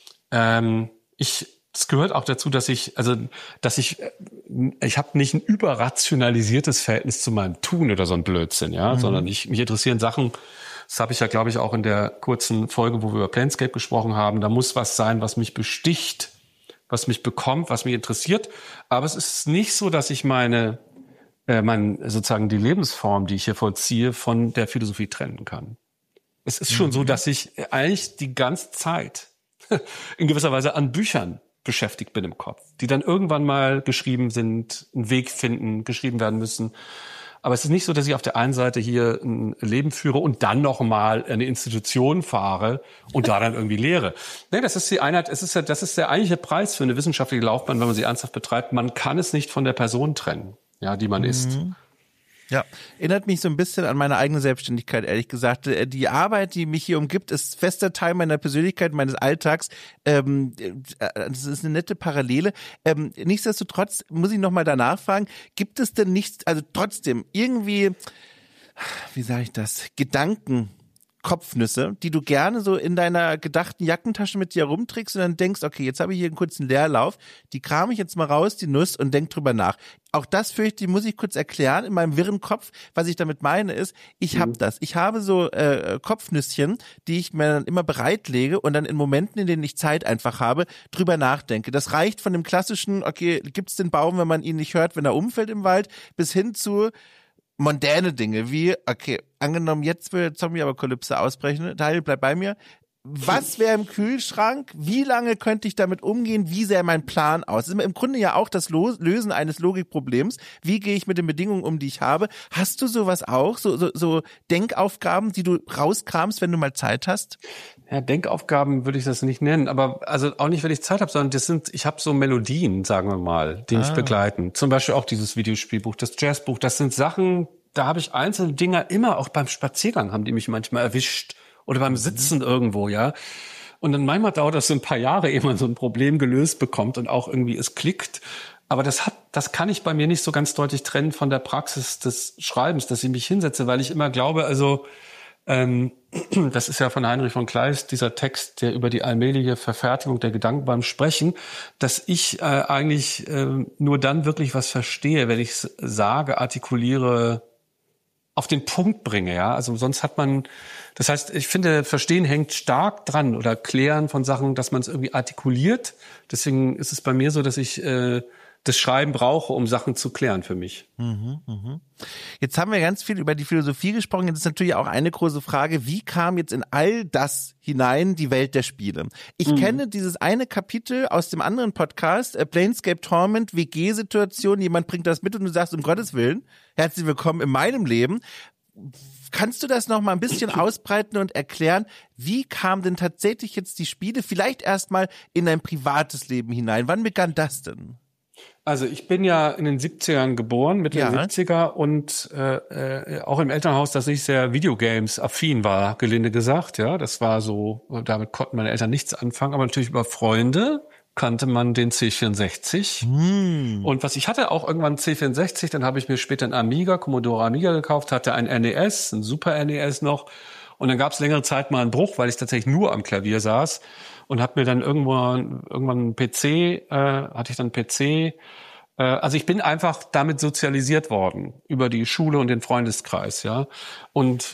Speaker 2: ähm, ich, es gehört auch dazu, dass ich, also, dass ich, ich habe nicht ein überrationalisiertes Verhältnis zu meinem Tun oder so ein Blödsinn, ja, mhm. sondern ich, mich interessieren Sachen. Das habe ich ja, glaube ich, auch in der kurzen Folge, wo wir über Planescape gesprochen haben. Da muss was sein, was mich besticht, was mich bekommt, was mich interessiert. Aber es ist nicht so, dass ich meine, äh, mein, sozusagen die Lebensform, die ich hier vollziehe, von der Philosophie trennen kann. Es ist mhm. schon so, dass ich eigentlich die ganze Zeit in gewisser Weise an Büchern beschäftigt bin im Kopf, die dann irgendwann mal geschrieben sind, einen Weg finden, geschrieben werden müssen. Aber es ist nicht so, dass ich auf der einen Seite hier ein Leben führe und dann noch mal eine Institution fahre und da dann irgendwie lehre. Nee, das ist die Einheit, es ist ja, das ist der eigentliche Preis für eine wissenschaftliche Laufbahn, wenn man sie ernsthaft betreibt. Man kann es nicht von der Person trennen, ja, die man mhm. ist.
Speaker 1: Ja, erinnert mich so ein bisschen an meine eigene Selbstständigkeit, ehrlich gesagt. Die Arbeit, die mich hier umgibt, ist fester Teil meiner Persönlichkeit, meines Alltags. Ähm, das ist eine nette Parallele. Ähm, nichtsdestotrotz muss ich nochmal danach fragen, gibt es denn nichts, also trotzdem irgendwie, wie sage ich das, Gedanken, Kopfnüsse, die du gerne so in deiner gedachten Jackentasche mit dir rumträgst und dann denkst, okay, jetzt habe ich hier einen kurzen Leerlauf, die kram ich jetzt mal raus, die Nuss, und denk drüber nach. Auch das fürchte ich, muss ich kurz erklären in meinem wirren Kopf. Was ich damit meine ist, ich mhm. habe das. Ich habe so äh, Kopfnüsschen, die ich mir dann immer bereitlege und dann in Momenten, in denen ich Zeit einfach habe, drüber nachdenke. Das reicht von dem klassischen, okay, gibt's den Baum, wenn man ihn nicht hört, wenn er umfällt im Wald, bis hin zu mondäne Dinge wie, okay, angenommen, jetzt will Zombie-Apokalypse ausbrechen, Teil, bleib bei mir. Was wäre im Kühlschrank? Wie lange könnte ich damit umgehen? Wie sähe mein Plan aus? Das ist im Grunde ja auch das Lösen eines Logikproblems. Wie gehe ich mit den Bedingungen um, die ich habe? Hast du sowas auch? So, so, so Denkaufgaben, die du rauskramst, wenn du mal Zeit hast?
Speaker 2: Ja, Denkaufgaben würde ich das nicht nennen, aber also auch nicht, wenn ich Zeit habe, sondern das sind, ich habe so Melodien, sagen wir mal, die mich ah. begleiten. Zum Beispiel auch dieses Videospielbuch, das Jazzbuch. Das sind Sachen, da habe ich einzelne Dinger immer, auch beim Spaziergang haben die mich manchmal erwischt. Oder beim Sitzen irgendwo, ja. Und dann manchmal dauert das so ein paar Jahre, ehe man so ein Problem gelöst bekommt und auch irgendwie es klickt. Aber das hat, das kann ich bei mir nicht so ganz deutlich trennen von der Praxis des Schreibens, dass ich mich hinsetze, weil ich immer glaube, also ähm, das ist ja von Heinrich von Kleist, dieser Text, der über die allmähliche Verfertigung der Gedanken beim Sprechen, dass ich äh, eigentlich äh, nur dann wirklich was verstehe, wenn ich es sage, artikuliere, auf den Punkt bringe, ja. Also sonst hat man, das heißt, ich finde, Verstehen hängt stark dran oder Klären von Sachen, dass man es irgendwie artikuliert. Deswegen ist es bei mir so, dass ich äh, das Schreiben brauche, um Sachen zu klären für mich.
Speaker 1: Mhm, mhm. Jetzt haben wir ganz viel über die Philosophie gesprochen. Jetzt ist natürlich auch eine große Frage, wie kam jetzt in all das hinein die Welt der Spiele? Ich mhm. kenne dieses eine Kapitel aus dem anderen Podcast, äh, Planescape Torment, W G-Situation, jemand bringt das mit und du sagst, um Gottes Willen, herzlich willkommen in meinem Leben. Kannst du das noch mal ein bisschen ausbreiten und erklären, wie kam denn tatsächlich jetzt die Spiele vielleicht erstmal in dein privates Leben hinein? Wann begann das denn?
Speaker 2: Also ich bin ja in den siebzigern geboren, Mitte ja. der siebziger und äh, äh, auch im Elternhaus, das nicht sehr Videogames-affin war, gelinde gesagt. Ja, das war so, damit konnten meine Eltern nichts anfangen, aber natürlich über Freunde kannte man den C vierundsechzig. Hm. Und was ich hatte, auch irgendwann C vierundsechzig, dann habe ich mir später einen Amiga, Commodore Amiga gekauft, hatte ein N E S, ein Super N E S noch. Und dann gab es längere Zeit mal einen Bruch, weil ich tatsächlich nur am Klavier saß und habe mir dann irgendwo irgendwann einen P C, äh, hatte ich dann einen P C. Äh, also ich bin einfach damit sozialisiert worden über die Schule und den Freundeskreis, ja. Und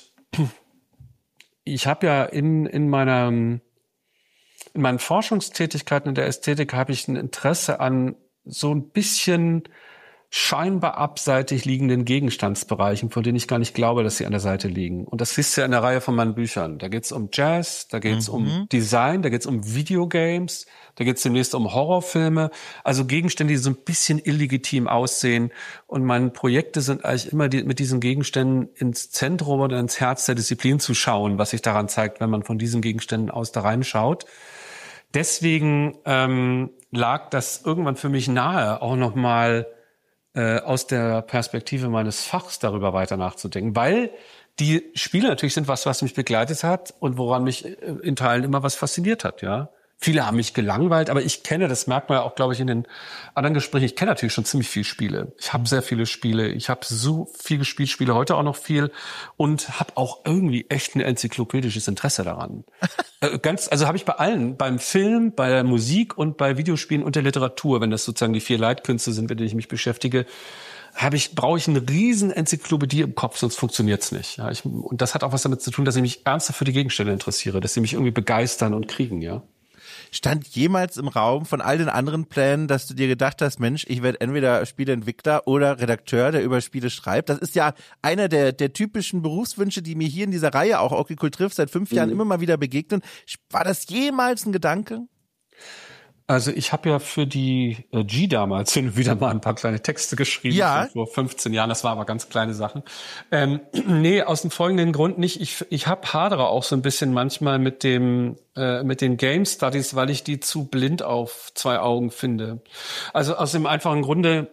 Speaker 2: ich habe ja in in meiner in meinen Forschungstätigkeiten in der Ästhetik habe ich ein Interesse an so ein bisschen scheinbar abseitig liegenden Gegenstandsbereichen, von denen ich gar nicht glaube, dass sie an der Seite liegen. Und das ist ja in der Reihe von meinen Büchern. Da geht's um Jazz, da geht's mhm. um Design, da geht's um Videogames, da geht's demnächst um Horrorfilme. Also Gegenstände, die so ein bisschen illegitim aussehen. Und meine Projekte sind eigentlich immer die, mit diesen Gegenständen ins Zentrum oder ins Herz der Disziplin zu schauen, was sich daran zeigt, wenn man von diesen Gegenständen aus da reinschaut. Deswegen ähm, lag das irgendwann für mich nahe, auch nochmal äh, aus der Perspektive meines Fachs darüber weiter nachzudenken, weil die Spiele natürlich sind was, was mich begleitet hat und woran mich in Teilen immer was fasziniert hat, ja. Viele haben mich gelangweilt, aber ich kenne, das merkt man ja auch, glaube ich, in den anderen Gesprächen, ich kenne natürlich schon ziemlich viele Spiele. Ich habe sehr viele Spiele, ich habe so viel gespielt, spiele heute auch noch viel und habe auch irgendwie echt ein enzyklopädisches Interesse daran. äh, ganz, also habe ich bei allen, beim Film, bei der Musik und bei Videospielen und der Literatur, wenn das sozusagen die vier Leitkünste sind, mit denen ich mich beschäftige, habe ich, brauche ich eine riesen Enzyklopädie im Kopf, sonst funktioniert's nicht. Ja, ich, und das hat auch was damit zu tun, dass ich mich ernsthaft für die Gegenstände interessiere, dass sie mich irgendwie begeistern und kriegen, ja.
Speaker 1: Stand jemals im Raum von all den anderen Plänen, dass du dir gedacht hast, Mensch, ich werde entweder Spieleentwickler oder Redakteur, der über Spiele schreibt? Das ist ja einer der der typischen Berufswünsche, die mir hier in dieser Reihe auch Okikult trifft, seit fünf mhm. Jahren immer mal wieder begegnen. War das jemals ein Gedanke?
Speaker 2: Also ich habe ja für die äh, G damals hin und wieder mal ein paar kleine Texte geschrieben,
Speaker 1: ja.
Speaker 2: vor fünfzehn Jahren, das war aber ganz kleine Sachen. Ähm, nee, aus dem folgenden Grund nicht. Ich, ich hab hadere auch so ein bisschen manchmal mit dem äh, mit den Game Studies, weil ich die zu blind auf zwei Augen finde. Also aus dem einfachen Grunde,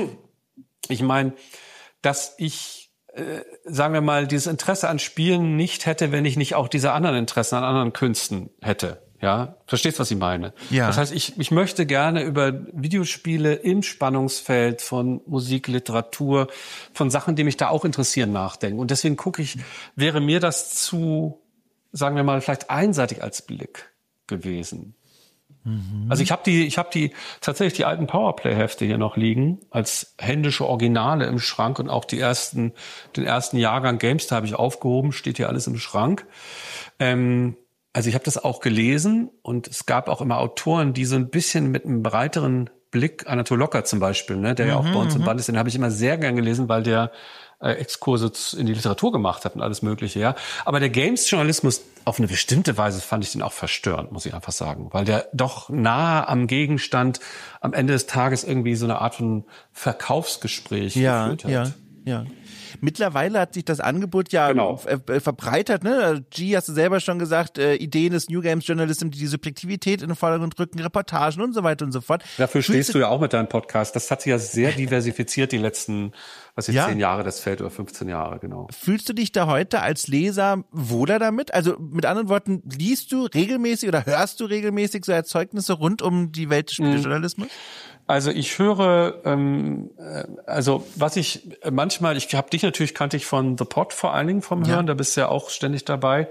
Speaker 2: ich meine, dass ich, äh, sagen wir mal, dieses Interesse an Spielen nicht hätte, wenn ich nicht auch diese anderen Interessen an anderen Künsten hätte. Ja, verstehst, was ich meine?
Speaker 1: Ja.
Speaker 2: Das heißt, ich, ich möchte gerne über Videospiele im Spannungsfeld von Musik, Literatur, von Sachen, die mich da auch interessieren, nachdenken. Und deswegen gucke ich, wäre mir das zu, sagen wir mal, vielleicht einseitig als Blick gewesen. Mhm. Also ich habe die, ich habe die tatsächlich die alten Powerplay-Hefte hier noch liegen als händische Originale im Schrank und auch die ersten, den ersten Jahrgang GameStar habe ich aufgehoben, steht hier alles im Schrank. Ähm, Also ich habe das auch gelesen und es gab auch immer Autoren, die so ein bisschen mit einem breiteren Blick, Anatol Locker zum Beispiel, ne, der mhm, ja auch bei uns im Band ist, den habe ich immer sehr gern gelesen, weil der äh, Exkurse in die Literatur gemacht hat und alles Mögliche, ja. Aber der Games-Journalismus auf eine bestimmte Weise fand ich den auch verstörend, muss ich einfach sagen, weil der doch nah am Gegenstand am Ende des Tages irgendwie so eine Art von Verkaufsgespräch
Speaker 1: ja,
Speaker 2: geführt hat.
Speaker 1: Ja, ja. Mittlerweile hat sich das Angebot ja
Speaker 2: genau.
Speaker 1: äh, verbreitert. Ne? G, hast du selber schon gesagt, äh, Ideen des New Games Journalism, die die Subjektivität in den Vordergrund rücken, Reportagen und so weiter und so fort.
Speaker 2: Dafür Fühlst stehst du ja auch mit deinem Podcast. Das hat sich ja sehr diversifiziert die letzten, was jetzt ja. zehn Jahre das Feld oder fünfzehn Jahre, genau.
Speaker 1: Fühlst du dich da heute als Leser wohler damit? Also mit anderen Worten, liest du regelmäßig oder hörst du regelmäßig so Erzeugnisse rund um die Welt des Spielejournalismus?
Speaker 2: Also ich höre, ähm, also was ich manchmal, ich habe dich natürlich, kannte ich von The Pod vor allen Dingen vom Hören, ja. Da bist du ja auch ständig dabei.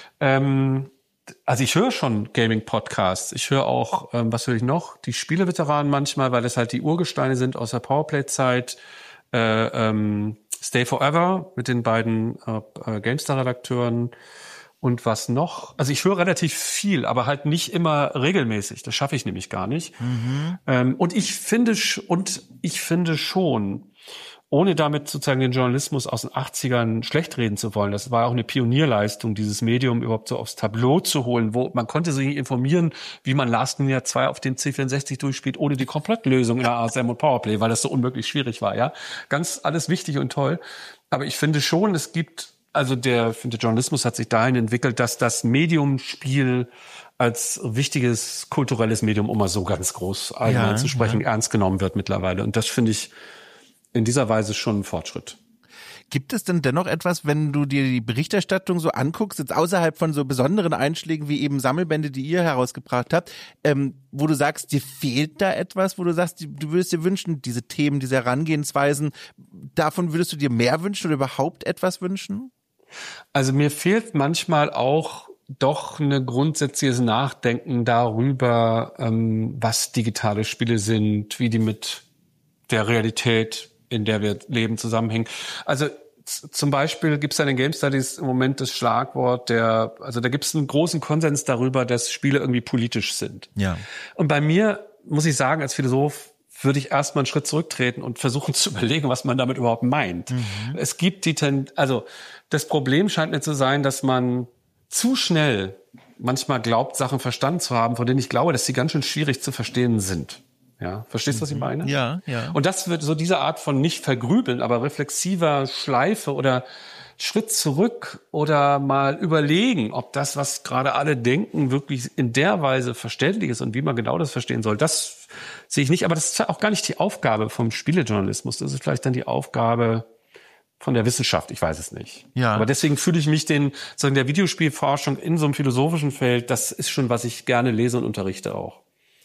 Speaker 2: Ähm, also ich höre schon Gaming-Podcasts. Ich höre auch, ähm, was höre ich noch? Die Spieleveteranen manchmal, weil das halt die Urgesteine sind aus der Powerplay-Zeit. Äh, ähm, Stay Forever mit den beiden äh, GameStar-Redakteuren. Und was noch? Also ich höre relativ viel, aber halt nicht immer regelmäßig. Das schaffe ich nämlich gar nicht. Mhm. Ähm, und ich finde und ich finde schon, ohne damit sozusagen den Journalismus aus den achtzigern schlecht reden zu wollen, das war auch eine Pionierleistung, dieses Medium überhaupt so aufs Tableau zu holen, wo man konnte sich informieren, wie man Last Ninja zwei auf dem C vierundsechzig durchspielt, ohne die Komplettlösung in der A S M und Powerplay, weil das so unmöglich schwierig war. Ja, ganz alles wichtig und toll. Aber ich finde schon, es gibt Also der, der Journalismus hat sich dahin entwickelt, dass das Medium-Spiel als wichtiges kulturelles Medium, um mal so ganz groß allgemein ja, zu sprechen, ja. ernst genommen wird mittlerweile. Und das finde ich in dieser Weise schon ein Fortschritt.
Speaker 1: Gibt es denn dennoch etwas, wenn du dir die Berichterstattung so anguckst, jetzt außerhalb von so besonderen Einschlägen wie eben Sammelbände, die ihr herausgebracht habt, ähm, wo du sagst, dir fehlt da etwas, wo du sagst, du würdest dir wünschen, diese Themen, diese Herangehensweisen, davon würdest du dir mehr wünschen oder überhaupt etwas wünschen?
Speaker 2: Also mir fehlt manchmal auch doch ein grundsätzliches Nachdenken darüber, ähm, was digitale Spiele sind, wie die mit der Realität, in der wir leben, zusammenhängen. Also z- zum Beispiel gibt es in den Game Studies im Moment das Schlagwort, der, also da gibt es einen großen Konsens darüber, dass Spiele irgendwie politisch sind.
Speaker 1: Ja.
Speaker 2: Und bei mir, muss ich sagen, als Philosoph, würde ich erstmal einen Schritt zurücktreten und versuchen zu überlegen, was man damit überhaupt meint. Mhm. Es gibt die Ten- also das Problem scheint mir zu sein, dass man zu schnell manchmal glaubt, Sachen verstanden zu haben, von denen ich glaube, dass sie ganz schön schwierig zu verstehen sind. Ja, verstehst du, was ich meine?
Speaker 1: Ja, ja.
Speaker 2: Und das wird so diese Art von nicht vergrübeln, aber reflexiver Schleife oder Schritt zurück oder mal überlegen, ob das, was gerade alle denken, wirklich in der Weise verständlich ist und wie man genau das verstehen soll. Das sehe ich nicht, aber das ist auch gar nicht die Aufgabe vom Spielejournalismus. Das ist vielleicht dann die Aufgabe von der Wissenschaft, ich weiß es nicht.
Speaker 1: Ja.
Speaker 2: Aber deswegen fühle ich mich den, sagen der Videospielforschung in so einem philosophischen Feld, das ist schon, was ich gerne lese und unterrichte auch.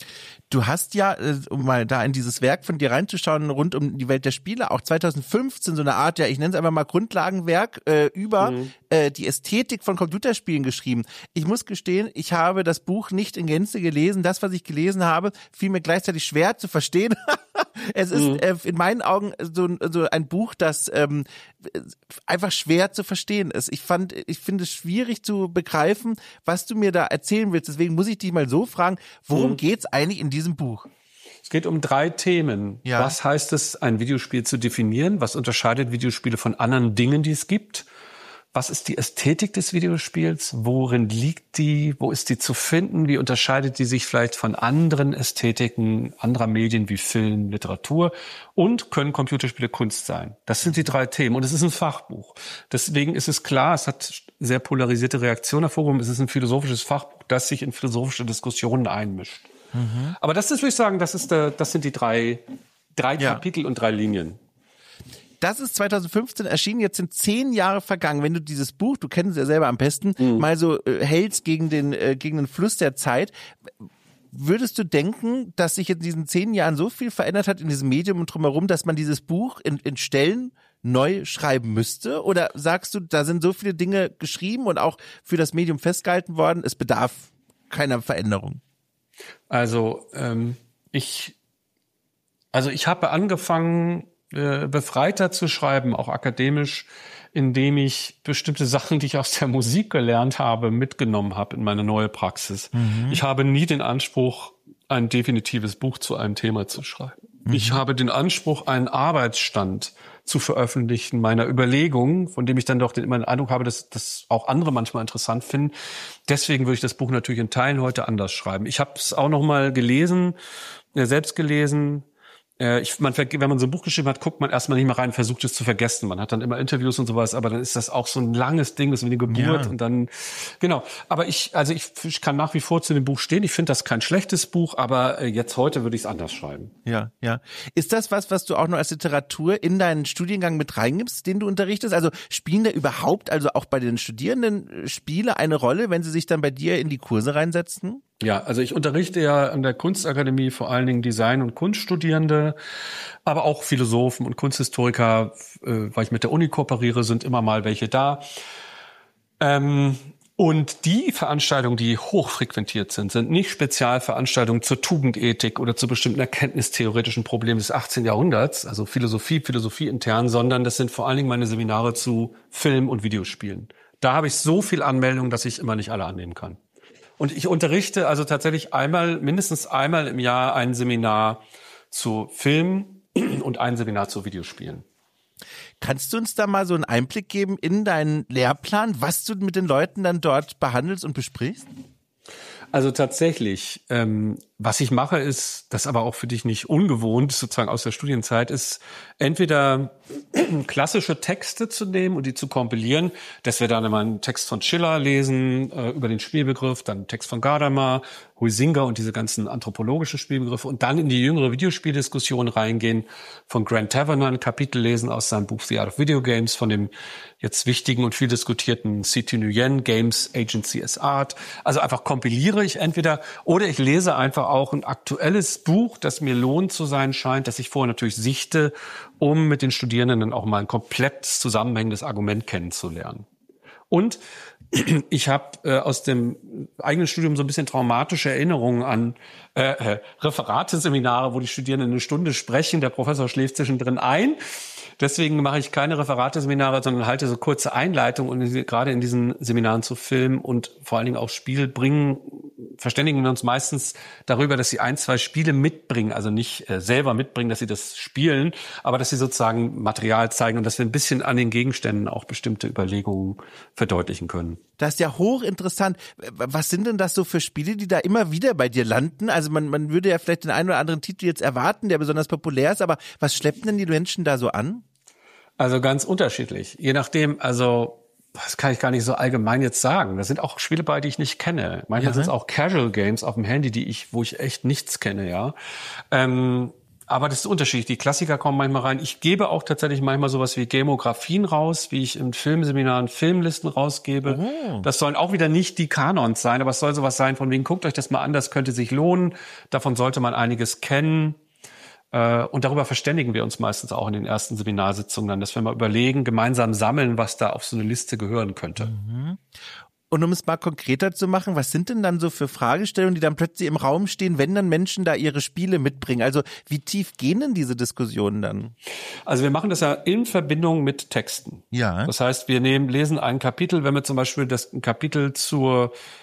Speaker 1: Du hast ja, um mal da in dieses Werk von dir reinzuschauen, rund um die Welt der Spiele, auch zwanzig fünfzehn so eine Art, ja, ich nenne es einfach mal Grundlagenwerk, äh, über mhm. äh, die Ästhetik von Computerspielen geschrieben. Ich muss gestehen, ich habe das Buch nicht in Gänze gelesen. Das, was ich gelesen habe, fiel mir gleichzeitig schwer zu verstehen. Es ist mhm. äh, in meinen Augen so, so ein Buch, das ähm, einfach schwer zu verstehen ist. Ich fand, ich finde es schwierig zu begreifen, was du mir da erzählen willst. Deswegen muss ich dich mal so fragen, worum mhm. geht's eigentlich in diesem Buch?
Speaker 2: Es geht um drei Themen. Ja. Was heißt es, ein Videospiel zu definieren? Was unterscheidet Videospiele von anderen Dingen, die es gibt? was ist die Ästhetik des Videospiels? Worin liegt die? Wo ist die zu finden? Wie unterscheidet die sich vielleicht von anderen Ästhetiken anderer Medien wie Film, Literatur? Und können Computerspiele Kunst sein? Das sind die drei Themen. Und es ist ein Fachbuch. Deswegen ist es klar, es hat sehr polarisierte Reaktionen hervorgehoben. Es ist ein philosophisches Fachbuch, das sich in philosophische Diskussionen einmischt. Mhm. Aber das ist, würde ich sagen, das ist der, das sind die drei, drei ja. Kapitel und drei Linien.
Speaker 1: Das ist zwanzig fünfzehn erschienen, jetzt sind zehn Jahre vergangen. Wenn du dieses Buch, du kennst es ja selber am besten, mhm. mal so äh, hältst gegen den, äh, gegen den Fluss der Zeit, würdest du denken, dass sich in diesen zehn Jahren so viel verändert hat in diesem Medium und drumherum, dass man dieses Buch in, in Stellen neu schreiben müsste? Oder sagst du, da sind so viele Dinge geschrieben und auch für das Medium festgehalten worden, es bedarf keiner Veränderung?
Speaker 2: Also ähm, ich, also ich habe angefangen, befreiter zu schreiben, auch akademisch, indem ich bestimmte Sachen, die ich aus der Musik gelernt habe, mitgenommen habe in meine neue Praxis. Mhm. Ich habe nie den Anspruch, ein definitives Buch zu einem Thema zu schreiben. Mhm. Ich habe den Anspruch, einen Arbeitsstand zu veröffentlichen, meiner Überlegungen, von dem ich dann doch immer den Eindruck habe, dass das auch andere manchmal interessant finden. Deswegen würde ich das Buch natürlich in Teilen heute anders schreiben. Ich habe es auch noch mal gelesen, selbst gelesen. Ich, man, wenn man so ein Buch geschrieben hat, guckt man erstmal nicht mehr rein, versucht es zu vergessen. Man hat dann immer Interviews und sowas, aber dann ist das auch so ein langes Ding, das ist wie eine Geburt ja. und dann, genau. Aber ich, also ich, ich kann nach wie vor zu dem Buch stehen. Ich finde das kein schlechtes Buch, aber jetzt heute würde ich es anders schreiben.
Speaker 1: Ja, ja. Ist das was, was du auch noch als Literatur in deinen Studiengang mit reingibst, den du unterrichtest? Also spielen da überhaupt, also auch bei den Studierenden Spiele eine Rolle, wenn sie sich dann bei dir in die Kurse reinsetzen?
Speaker 2: Ja, also ich unterrichte ja an der Kunstakademie vor allen Dingen Design- und Kunststudierende, aber auch Philosophen und Kunsthistoriker, äh, weil ich mit der Uni kooperiere, sind immer mal welche da. Ähm, und die Veranstaltungen, die hochfrequentiert sind, sind nicht Spezialveranstaltungen zur Tugendethik oder zu bestimmten erkenntnistheoretischen Problemen des achtzehnten Jahrhunderts, also Philosophie, Philosophie intern, sondern das sind vor allen Dingen meine Seminare zu Film- und Videospielen. Da habe ich so viel Anmeldungen, dass ich immer nicht alle annehmen kann. Und ich unterrichte also tatsächlich einmal, mindestens einmal im Jahr ein Seminar zu Film und ein Seminar zu Videospielen.
Speaker 1: Kannst du uns da mal so einen Einblick geben in deinen Lehrplan, was du mit den Leuten dann dort behandelst und besprichst?
Speaker 2: Also tatsächlich, ähm, was ich mache ist, das aber auch für dich nicht ungewohnt, sozusagen aus der Studienzeit, ist entweder klassische Texte zu nehmen und die zu kompilieren, dass wir dann immer einen Text von Schiller lesen äh, über den Spielbegriff, dann einen Text von Gadamer, Huizinga und diese ganzen anthropologischen Spielbegriffe und dann in die jüngere Videospieldiskussion reingehen, von Grant Taverner ein Kapitel lesen aus seinem Buch The Art of Video Games, von dem jetzt wichtigen und viel diskutierten Cixin Nguyen, Games Agency as Art. Also einfach kompiliere ich entweder oder ich lese einfach auch ein aktuelles Buch, das mir lohnt zu sein scheint, das ich vorher natürlich sichte, um mit den Studierenden auch mal ein komplett zusammenhängendes Argument kennenzulernen. Und ich habe äh, aus dem eigenen Studium so ein bisschen traumatische Erinnerungen an äh, äh, Referate-Seminare, wo die Studierenden eine Stunde sprechen, der Professor schläft zwischendrin ein. Deswegen mache ich keine Referate-Seminare, sondern halte so kurze Einleitungen und gerade in diesen Seminaren zu Film und vor allen Dingen auch Spiel bringen, verständigen wir uns meistens darüber, dass sie ein, zwei Spiele mitbringen, also nicht äh, selber mitbringen, dass sie das spielen, aber dass sie sozusagen Material zeigen und dass wir ein bisschen an den Gegenständen auch bestimmte Überlegungen verdeutlichen können.
Speaker 1: Das ist ja hochinteressant. Was sind denn das so für Spiele, die da immer wieder bei dir landen? Also man, man würde ja vielleicht den einen oder anderen Titel jetzt erwarten, der besonders populär ist, aber was schleppen denn die Menschen da so an?
Speaker 2: Also ganz unterschiedlich. Je nachdem, also das kann ich gar nicht so allgemein jetzt sagen. Da sind auch Spiele bei, die ich nicht kenne. Manchmal ja. sind es auch Casual Games auf dem Handy, die ich, wo ich echt nichts kenne, ja. Ähm, aber das ist unterschiedlich. Die Klassiker kommen manchmal rein. Ich gebe auch tatsächlich manchmal sowas wie Gamografien raus, wie ich in Filmseminaren Filmlisten rausgebe. Oh. Das sollen auch wieder nicht die Kanons sein, aber es soll sowas sein, von wegen, guckt euch das mal an, das könnte sich lohnen. Davon sollte man einiges kennen. Und darüber verständigen wir uns meistens auch in den ersten Seminarsitzungen dann, dass wir mal überlegen, gemeinsam sammeln, was da auf so eine Liste gehören könnte.
Speaker 1: Mhm. Und um es mal konkreter zu machen, was sind denn dann so für Fragestellungen, die dann plötzlich im Raum stehen, wenn dann Menschen da ihre Spiele mitbringen? Also wie tief gehen denn diese Diskussionen dann?
Speaker 2: Also wir machen das ja in Verbindung mit Texten.
Speaker 1: Ja.
Speaker 2: Das heißt, wir nehmen, lesen ein Kapitel, wenn wir zum Beispiel das ein Kapitel zur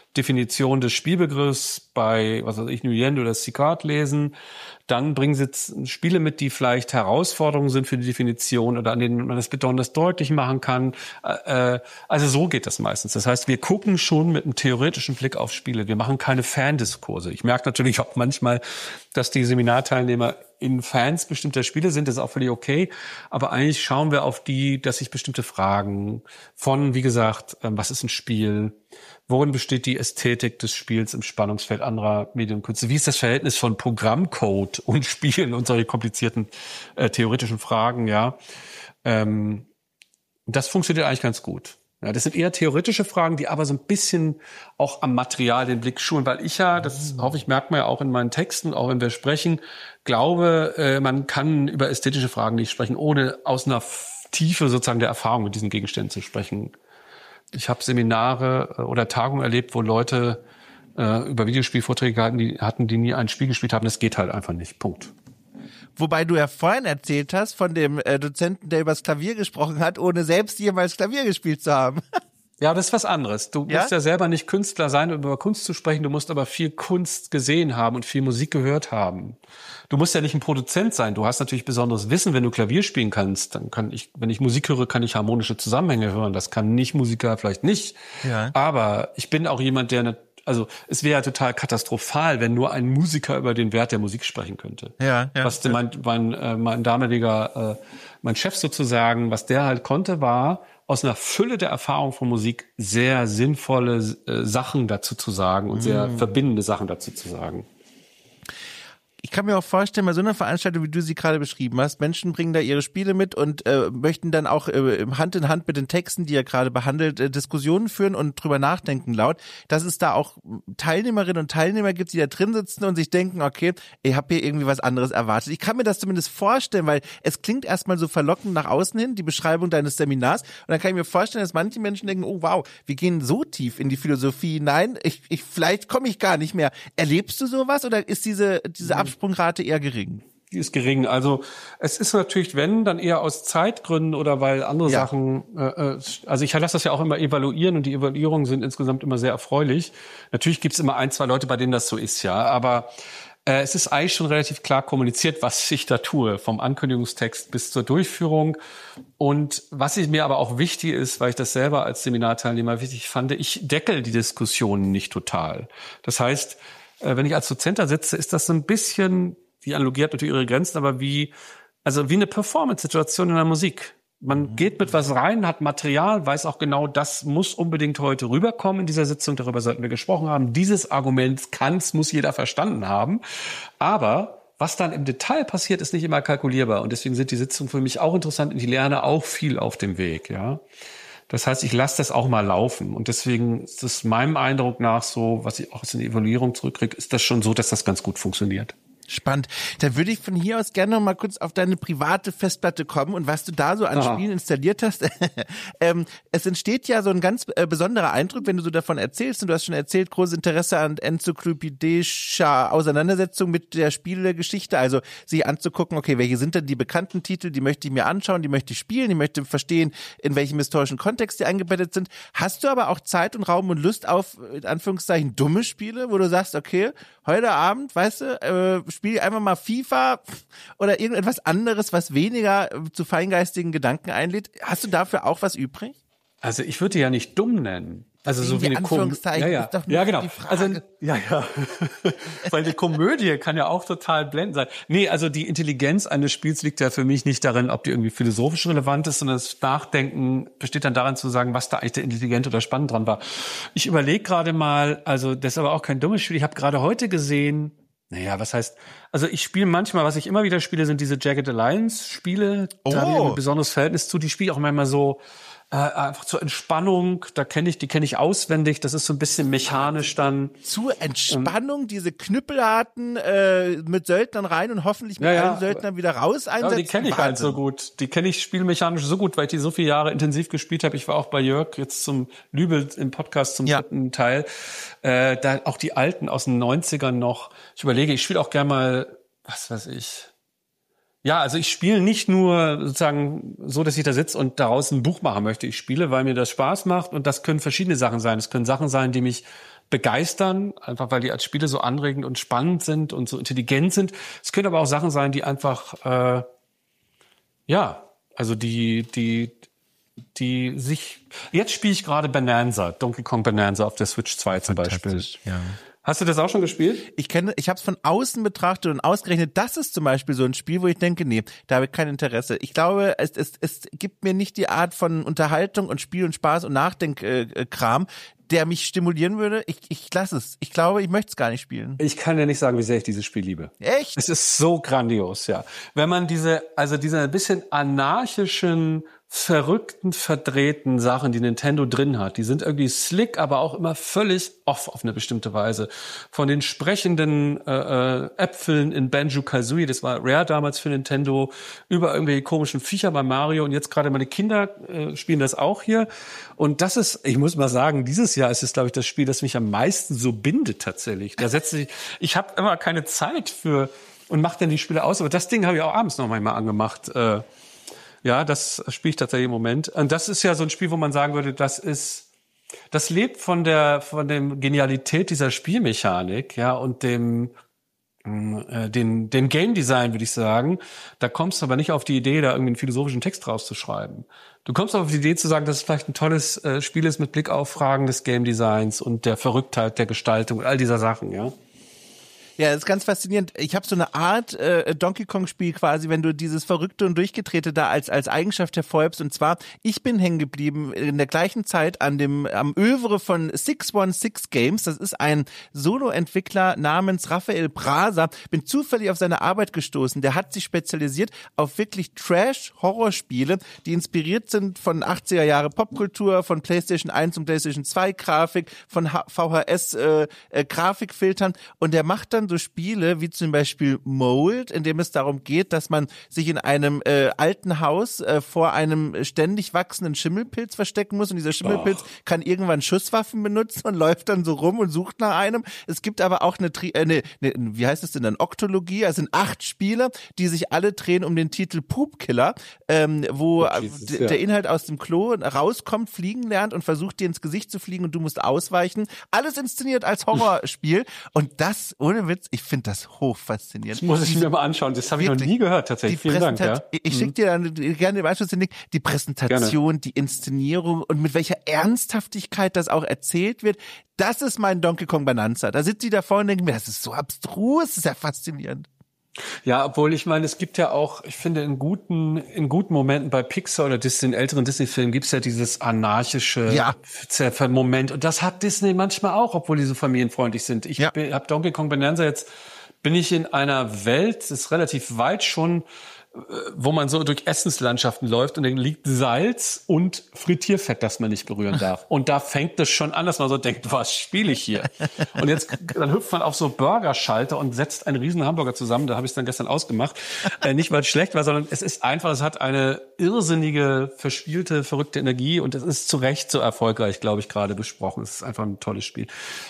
Speaker 2: Definition des Spielbegriffs bei, was weiß ich, Nguyen oder Sicard lesen. Dann bringen sie jetzt Spiele mit, die vielleicht Herausforderungen sind für die Definition oder an denen man das besonders deutlich machen kann. Äh, also so geht das meistens. Das heißt, wir gucken schon mit einem theoretischen Blick auf Spiele. Wir machen keine Fandiskurse. Ich merke natürlich auch manchmal, dass die Seminarteilnehmer in Fans bestimmter Spiele sind. Das ist auch völlig okay. Aber eigentlich schauen wir auf die, dass sich bestimmte Fragen von, wie gesagt, was ist ein Spiel? Worin besteht die Ästhetik des Spiels im Spannungsfeld anderer Medienkünste? Wie ist das Verhältnis von Programmcode und Spielen und solche komplizierten äh, theoretischen Fragen? Ja, ähm, das funktioniert eigentlich ganz gut. Ja, das sind eher theoretische Fragen, die aber so ein bisschen auch am Material den Blick schulen, weil ich ja, das hoffe ich, merkt man ja auch in meinen Texten, auch wenn wir sprechen, glaube, äh, man kann über ästhetische Fragen nicht sprechen, ohne aus einer Tiefe sozusagen der Erfahrung mit diesen Gegenständen zu sprechen. Ich habe Seminare oder Tagungen erlebt, wo Leute äh, über Videospielvorträge hatten die, hatten, die nie ein Spiel gespielt haben. Das geht halt einfach nicht. Punkt.
Speaker 1: Wobei du ja vorhin erzählt hast von dem äh, Dozenten, der übers Klavier gesprochen hat, ohne selbst jemals Klavier gespielt zu haben.
Speaker 2: Ja, das ist was anderes. Du
Speaker 1: Ja?
Speaker 2: musst ja selber nicht Künstler sein, um über Kunst zu sprechen. Du musst aber viel Kunst gesehen haben und viel Musik gehört haben. Du musst ja nicht ein Produzent sein. Du hast natürlich besonderes Wissen, wenn du Klavier spielen kannst. Dann kann ich, wenn ich Musik höre, kann ich harmonische Zusammenhänge hören. Das kann nicht Musiker vielleicht nicht.
Speaker 1: Ja.
Speaker 2: Aber ich bin auch jemand, der, eine, also es wäre ja total katastrophal, wenn nur ein Musiker über den Wert der Musik sprechen könnte.
Speaker 1: Ja, ja.
Speaker 2: Was mein, mein, äh, mein damaliger, äh, mein Chef sozusagen, was der halt konnte, war, aus einer Fülle der Erfahrung von Musik sehr sinnvolle äh, Sachen dazu zu sagen und sehr mm. verbindende Sachen dazu zu sagen.
Speaker 1: Ich kann mir auch vorstellen, bei so einer Veranstaltung, wie du sie gerade beschrieben hast, Menschen bringen da ihre Spiele mit und äh, möchten dann auch äh, Hand in Hand mit den Texten, die ihr gerade behandelt, äh, Diskussionen führen und drüber nachdenken laut, dass es da auch Teilnehmerinnen und Teilnehmer gibt, die da drin sitzen und sich denken, okay, ich habe hier irgendwie was anderes erwartet. Ich kann mir das zumindest vorstellen, weil es klingt erstmal so verlockend nach außen hin, die Beschreibung deines Seminars, und dann kann ich mir vorstellen, dass manche Menschen denken, oh wow, wir gehen so tief in die Philosophie hinein, ich, ich, vielleicht komme ich gar nicht mehr. Erlebst du sowas oder ist diese, diese Absprungrate eher gering?
Speaker 2: Die ist gering. Also es ist natürlich, wenn, dann eher aus Zeitgründen oder weil andere
Speaker 1: Ja.
Speaker 2: Sachen, äh, also ich lasse das ja auch immer evaluieren und die Evaluierungen sind insgesamt immer sehr erfreulich. Natürlich gibt es immer ein, zwei Leute, bei denen das so ist, ja, aber äh, es ist eigentlich schon relativ klar kommuniziert, was ich da tue, vom Ankündigungstext bis zur Durchführung. Und was ich mir aber auch wichtig ist, weil ich das selber als Seminarteilnehmer wichtig fand, ich deckel die Diskussionen nicht total. Das heißt, wenn ich als Dozent da sitze, ist das so ein bisschen, die Analogie hat natürlich ihre Grenzen, aber wie, also wie eine Performance-Situation in der Musik. Man geht mit was rein, hat Material, weiß auch genau, das muss unbedingt heute rüberkommen in dieser Sitzung, darüber sollten wir gesprochen haben. Dieses Argument kann's, muss jeder verstanden haben. Aber was dann im Detail passiert, ist nicht immer kalkulierbar. Und deswegen sind die Sitzungen für mich auch interessant und ich lerne auch viel auf dem Weg, ja. Das heißt, ich lasse das auch mal laufen. Und deswegen ist es meinem Eindruck nach so, was ich auch aus der Evaluierung zurückkriege, ist das schon so, dass das ganz gut funktioniert.
Speaker 1: Spannend. Dann würde ich von hier aus gerne noch mal kurz auf deine private Festplatte kommen und was du da so an
Speaker 2: Aha.
Speaker 1: Spielen installiert hast. ähm, es entsteht ja so ein ganz äh, besonderer Eindruck, wenn du so davon erzählst. Und du hast schon erzählt, großes Interesse an enzyklopädischer Auseinandersetzung mit der Spielegeschichte. Also sich anzugucken, okay, welche sind denn die bekannten Titel, die möchte ich mir anschauen, die möchte ich spielen, die möchte verstehen, in welchem historischen Kontext die eingebettet sind. Hast du aber auch Zeit und Raum und Lust auf, in Anführungszeichen, dumme Spiele, wo du sagst, okay, heute Abend, weißt du, äh, spiel einfach mal FIFA oder irgendetwas anderes, was weniger zu feingeistigen Gedanken einlädt. Hast du dafür auch was übrig?
Speaker 2: Also ich würde die ja nicht dumm nennen. Also so wie eine Komödie.
Speaker 1: Ja,
Speaker 2: ja.
Speaker 1: ist doch nur
Speaker 2: ja, genau.
Speaker 1: die Frage.
Speaker 2: Also ja, ja. Weil eine Komödie kann ja auch total blendend sein. Nee, also die Intelligenz eines Spiels liegt ja für mich nicht darin, ob die irgendwie philosophisch relevant ist, sondern das Nachdenken besteht dann darin zu sagen, was da eigentlich der intelligent oder spannend dran war. Ich überlege gerade mal, also das ist aber auch kein dummes Spiel. Ich habe gerade heute gesehen, naja, was heißt, also ich spiele manchmal, was ich immer wieder spiele, sind diese Jagged Alliance Spiele.
Speaker 1: Oh.
Speaker 2: Da habe ich ein besonderes Verhältnis zu. Die spiele ich auch manchmal so äh, einfach zur Entspannung. Da kenne ich, die kenne ich auswendig. Das ist so ein bisschen mechanisch dann.
Speaker 1: Zur Entspannung, ähm, diese Knüppelharten äh, mit Söldnern rein und hoffentlich mit
Speaker 2: ja, ja.
Speaker 1: allen Söldnern wieder raus einsetzen.
Speaker 2: Ja, die kenne ich
Speaker 1: Wahnsinn.
Speaker 2: halt so gut. Die kenne ich spielmechanisch so gut, weil ich die so viele Jahre intensiv gespielt habe. Ich war auch bei Jörg jetzt zum Lübel im Podcast zum
Speaker 1: ja.
Speaker 2: dritten Teil. Äh, da auch die alten aus den neunzigern noch. Ich überlege, ich spiele auch gerne mal, was weiß ich. Ja, also ich spiele nicht nur sozusagen so, dass ich da sitze und daraus ein Buch machen möchte. Ich spiele, weil mir das Spaß macht und das können verschiedene Sachen sein. Es können Sachen sein, die mich begeistern, einfach weil die als Spiele so anregend und spannend sind und so intelligent sind. Es können aber auch Sachen sein, die einfach, äh, ja, also die, die, die sich, jetzt spiele ich gerade Bonanza, Donkey Kong Bonanza auf der Switch zwei zum Beispiel.
Speaker 1: Ja.
Speaker 2: Hast du das auch schon gespielt?
Speaker 1: Ich kenne, ich habe es von außen betrachtet und ausgerechnet, das ist zum Beispiel so ein Spiel, wo ich denke, nee, da habe ich kein Interesse. Ich glaube, es, es, es gibt mir nicht die Art von Unterhaltung und Spiel und Spaß und Nachdenkkram, der mich stimulieren würde. Ich, ich lasse es. Ich glaube, ich möchte es gar nicht spielen.
Speaker 2: Ich kann dir nicht sagen, wie sehr ich dieses Spiel liebe.
Speaker 1: Echt?
Speaker 2: Es ist so grandios, ja. Wenn man diese, also diese ein bisschen anarchischen, verrückten, verdrehten Sachen, die Nintendo drin hat, die sind irgendwie slick, aber auch immer völlig off auf eine bestimmte Weise. Von den sprechenden äh, äh, Äpfeln in Banjo-Kazooie, das war Rare damals für Nintendo, über irgendwelche komischen Viecher bei Mario und jetzt gerade meine Kinder äh, spielen das auch hier. Und das ist, ich muss mal sagen, dieses Jahr ist es, glaube ich, das Spiel, das mich am meisten so bindet tatsächlich. Da setze ich, ich habe immer keine Zeit für und mache dann die Spiele aus, aber das Ding habe ich auch abends noch manchmal angemacht. Äh, Ja, das spiele ich tatsächlich im Moment. Und das ist ja so ein Spiel, wo man sagen würde, das ist, das lebt von der, von dem Genialität dieser Spielmechanik, ja, und dem, äh, den, dem Game Design, würde ich sagen. Da kommst du aber nicht auf die Idee, da irgendwie einen philosophischen Text rauszuschreiben. Du kommst auf die Idee zu sagen, dass es vielleicht ein tolles äh, Spiel ist mit Blick auf Fragen des Game Designs und der Verrücktheit der Gestaltung und all dieser Sachen, ja.
Speaker 1: Ja, das ist ganz faszinierend. Ich habe so eine Art äh, Donkey Kong-Spiel quasi, wenn du dieses Verrückte und Durchgedrehte da als als Eigenschaft hervorhebst. Und zwar, ich bin hängen geblieben in der gleichen Zeit an dem am Övre von six one six Games. Das ist ein Solo-Entwickler namens Raphael Braser. Bin zufällig auf seine Arbeit gestoßen. Der hat sich spezialisiert auf wirklich Trash-Horrorspiele, die inspiriert sind von achtziger Jahre Popkultur, von PlayStation eins und PlayStation zwei Grafik, von V H S äh, äh, Grafikfiltern. Und der macht dann so Spiele wie zum Beispiel Mold, in dem es darum geht, dass man sich in einem äh, alten Haus äh, vor einem ständig wachsenden Schimmelpilz verstecken muss und dieser Schimmelpilz oh. kann irgendwann Schusswaffen benutzen und läuft dann so rum und sucht nach einem. Es gibt aber auch eine, Tri- äh, eine, eine wie heißt es denn dann, Oktologie, also sind acht Spiele, die sich alle drehen um den Titel Poopkiller, ähm, wo oh, Jesus, d- ja. der Inhalt aus dem Klo rauskommt, fliegen lernt und versucht dir ins Gesicht zu fliegen und du musst ausweichen. Alles inszeniert als Horrorspiel und das, ohne Witz, ich finde das hochfaszinierend.
Speaker 2: Das muss ich mir mal anschauen. Das habe ich noch nie gehört, tatsächlich. Vielen Dank. Ja.
Speaker 1: Ich schicke dir dann gerne im Anschluss den Link. Die Präsentation, gerne. Die Inszenierung und mit welcher Ernsthaftigkeit das auch erzählt wird. Das ist mein Donkey Kong Bonanza. Da sitzt die davor und denken mir, das ist so abstrus, das ist ja faszinierend.
Speaker 2: Ja, obwohl ich meine, es gibt ja auch, ich finde, in guten, in guten Momenten bei Pixar oder Disney, in älteren Disney-Filmen gibt's ja dieses anarchische
Speaker 1: ja.
Speaker 2: Moment. Und das hat Disney manchmal auch, obwohl die so familienfreundlich sind. Ich ja. habe Donkey Kong Bonanza jetzt, bin ich in einer Welt, das ist relativ weit schon, wo man so durch Essenslandschaften läuft und dann liegt Salz und Frittierfett, das man nicht berühren darf. Und da fängt es schon an, dass man so denkt, was spiele ich hier? Und jetzt dann hüpft man auf so Burgerschalter und setzt einen riesen Hamburger zusammen. Da habe ich es dann gestern ausgemacht. Äh, nicht, weil es schlecht war, sondern es ist einfach, es hat eine irrsinnige, verspielte, verrückte Energie und es ist zu Recht so erfolgreich, glaube ich, gerade besprochen. Es ist einfach ein tolles Spiel.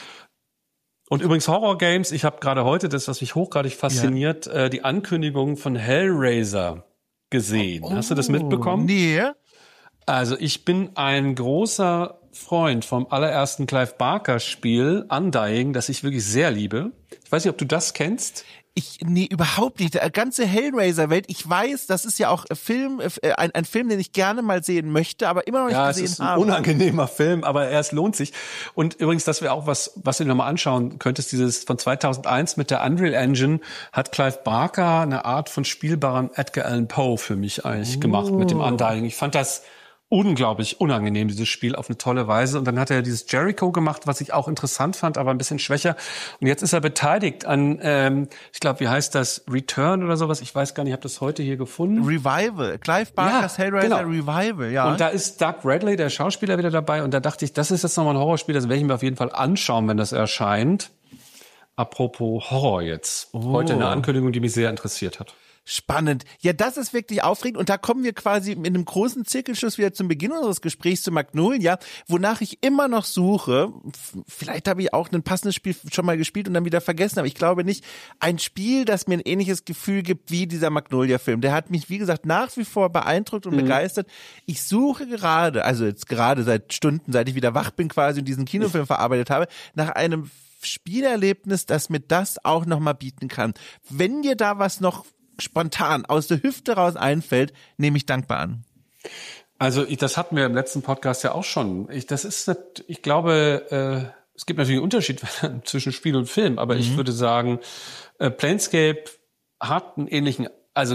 Speaker 2: Und übrigens Horror-Games, ich habe gerade heute, das, was mich hochgradig fasziniert, ja. äh, die Ankündigung von Hellraiser gesehen. Oh, Hast du das mitbekommen?
Speaker 1: Nee.
Speaker 2: Also ich bin ein großer Freund vom allerersten Clive Barker-Spiel Undying, das ich wirklich sehr liebe. Ich weiß nicht, ob du das kennst.
Speaker 1: Ich, nee, überhaupt nicht. Die ganze Hellraiser-Welt, ich weiß, das ist ja auch Film, äh, ein, ein Film, den ich gerne mal sehen möchte, aber immer noch nicht
Speaker 2: ja,
Speaker 1: gesehen habe.
Speaker 2: Ja, es ist ein habe. unangenehmer Film, aber er es lohnt sich. Und übrigens, das wäre auch was, was du dir nochmal anschauen könntest, dieses von zweitausendeins mit der Unreal Engine hat Clive Barker eine Art von spielbarem Edgar Allan Poe für mich eigentlich oh. gemacht mit dem Undying. Ich fand das unglaublich unangenehm, dieses Spiel, auf eine tolle Weise. Und dann hat er dieses Jericho gemacht, was ich auch interessant fand, aber ein bisschen schwächer. Und jetzt ist er beteiligt an, ähm, ich glaube, wie heißt das? Return oder sowas? Ich weiß gar nicht, ich habe das heute hier gefunden.
Speaker 1: Revival. Clive Barkers ja, Hellraiser genau. Revival, ja.
Speaker 2: Und da ist Doug Radley, der Schauspieler, wieder dabei. Und da dachte ich, das ist jetzt nochmal ein Horrorspiel, das werde ich mir auf jeden Fall anschauen, wenn das erscheint. Apropos Horror jetzt. Oh. Heute eine Ankündigung, die mich sehr interessiert hat.
Speaker 1: Spannend. Ja, das ist wirklich aufregend und da kommen wir quasi in einem großen Zirkelschluss wieder zum Beginn unseres Gesprächs zu Magnolia, wonach ich immer noch suche. Vielleicht habe ich auch ein passendes Spiel schon mal gespielt und dann wieder vergessen, aber ich glaube nicht. Ein Spiel, das mir ein ähnliches Gefühl gibt wie dieser Magnolia-Film. Der hat mich, wie gesagt, nach wie vor beeindruckt und mhm. begeistert. Ich suche gerade, also jetzt gerade seit Stunden, seit ich wieder wach bin quasi und diesen Kinofilm verarbeitet habe, nach einem Spielerlebnis, das mir das auch nochmal bieten kann. Wenn dir da was noch spontan aus der Hüfte raus einfällt, nehme ich dankbar an.
Speaker 2: Also ich, das hatten wir im letzten Podcast ja auch schon. Ich, das ist, ich glaube, äh, es gibt natürlich einen Unterschied zwischen Spiel und Film, aber mhm. ich würde sagen, äh, Planescape hat einen ähnlichen, also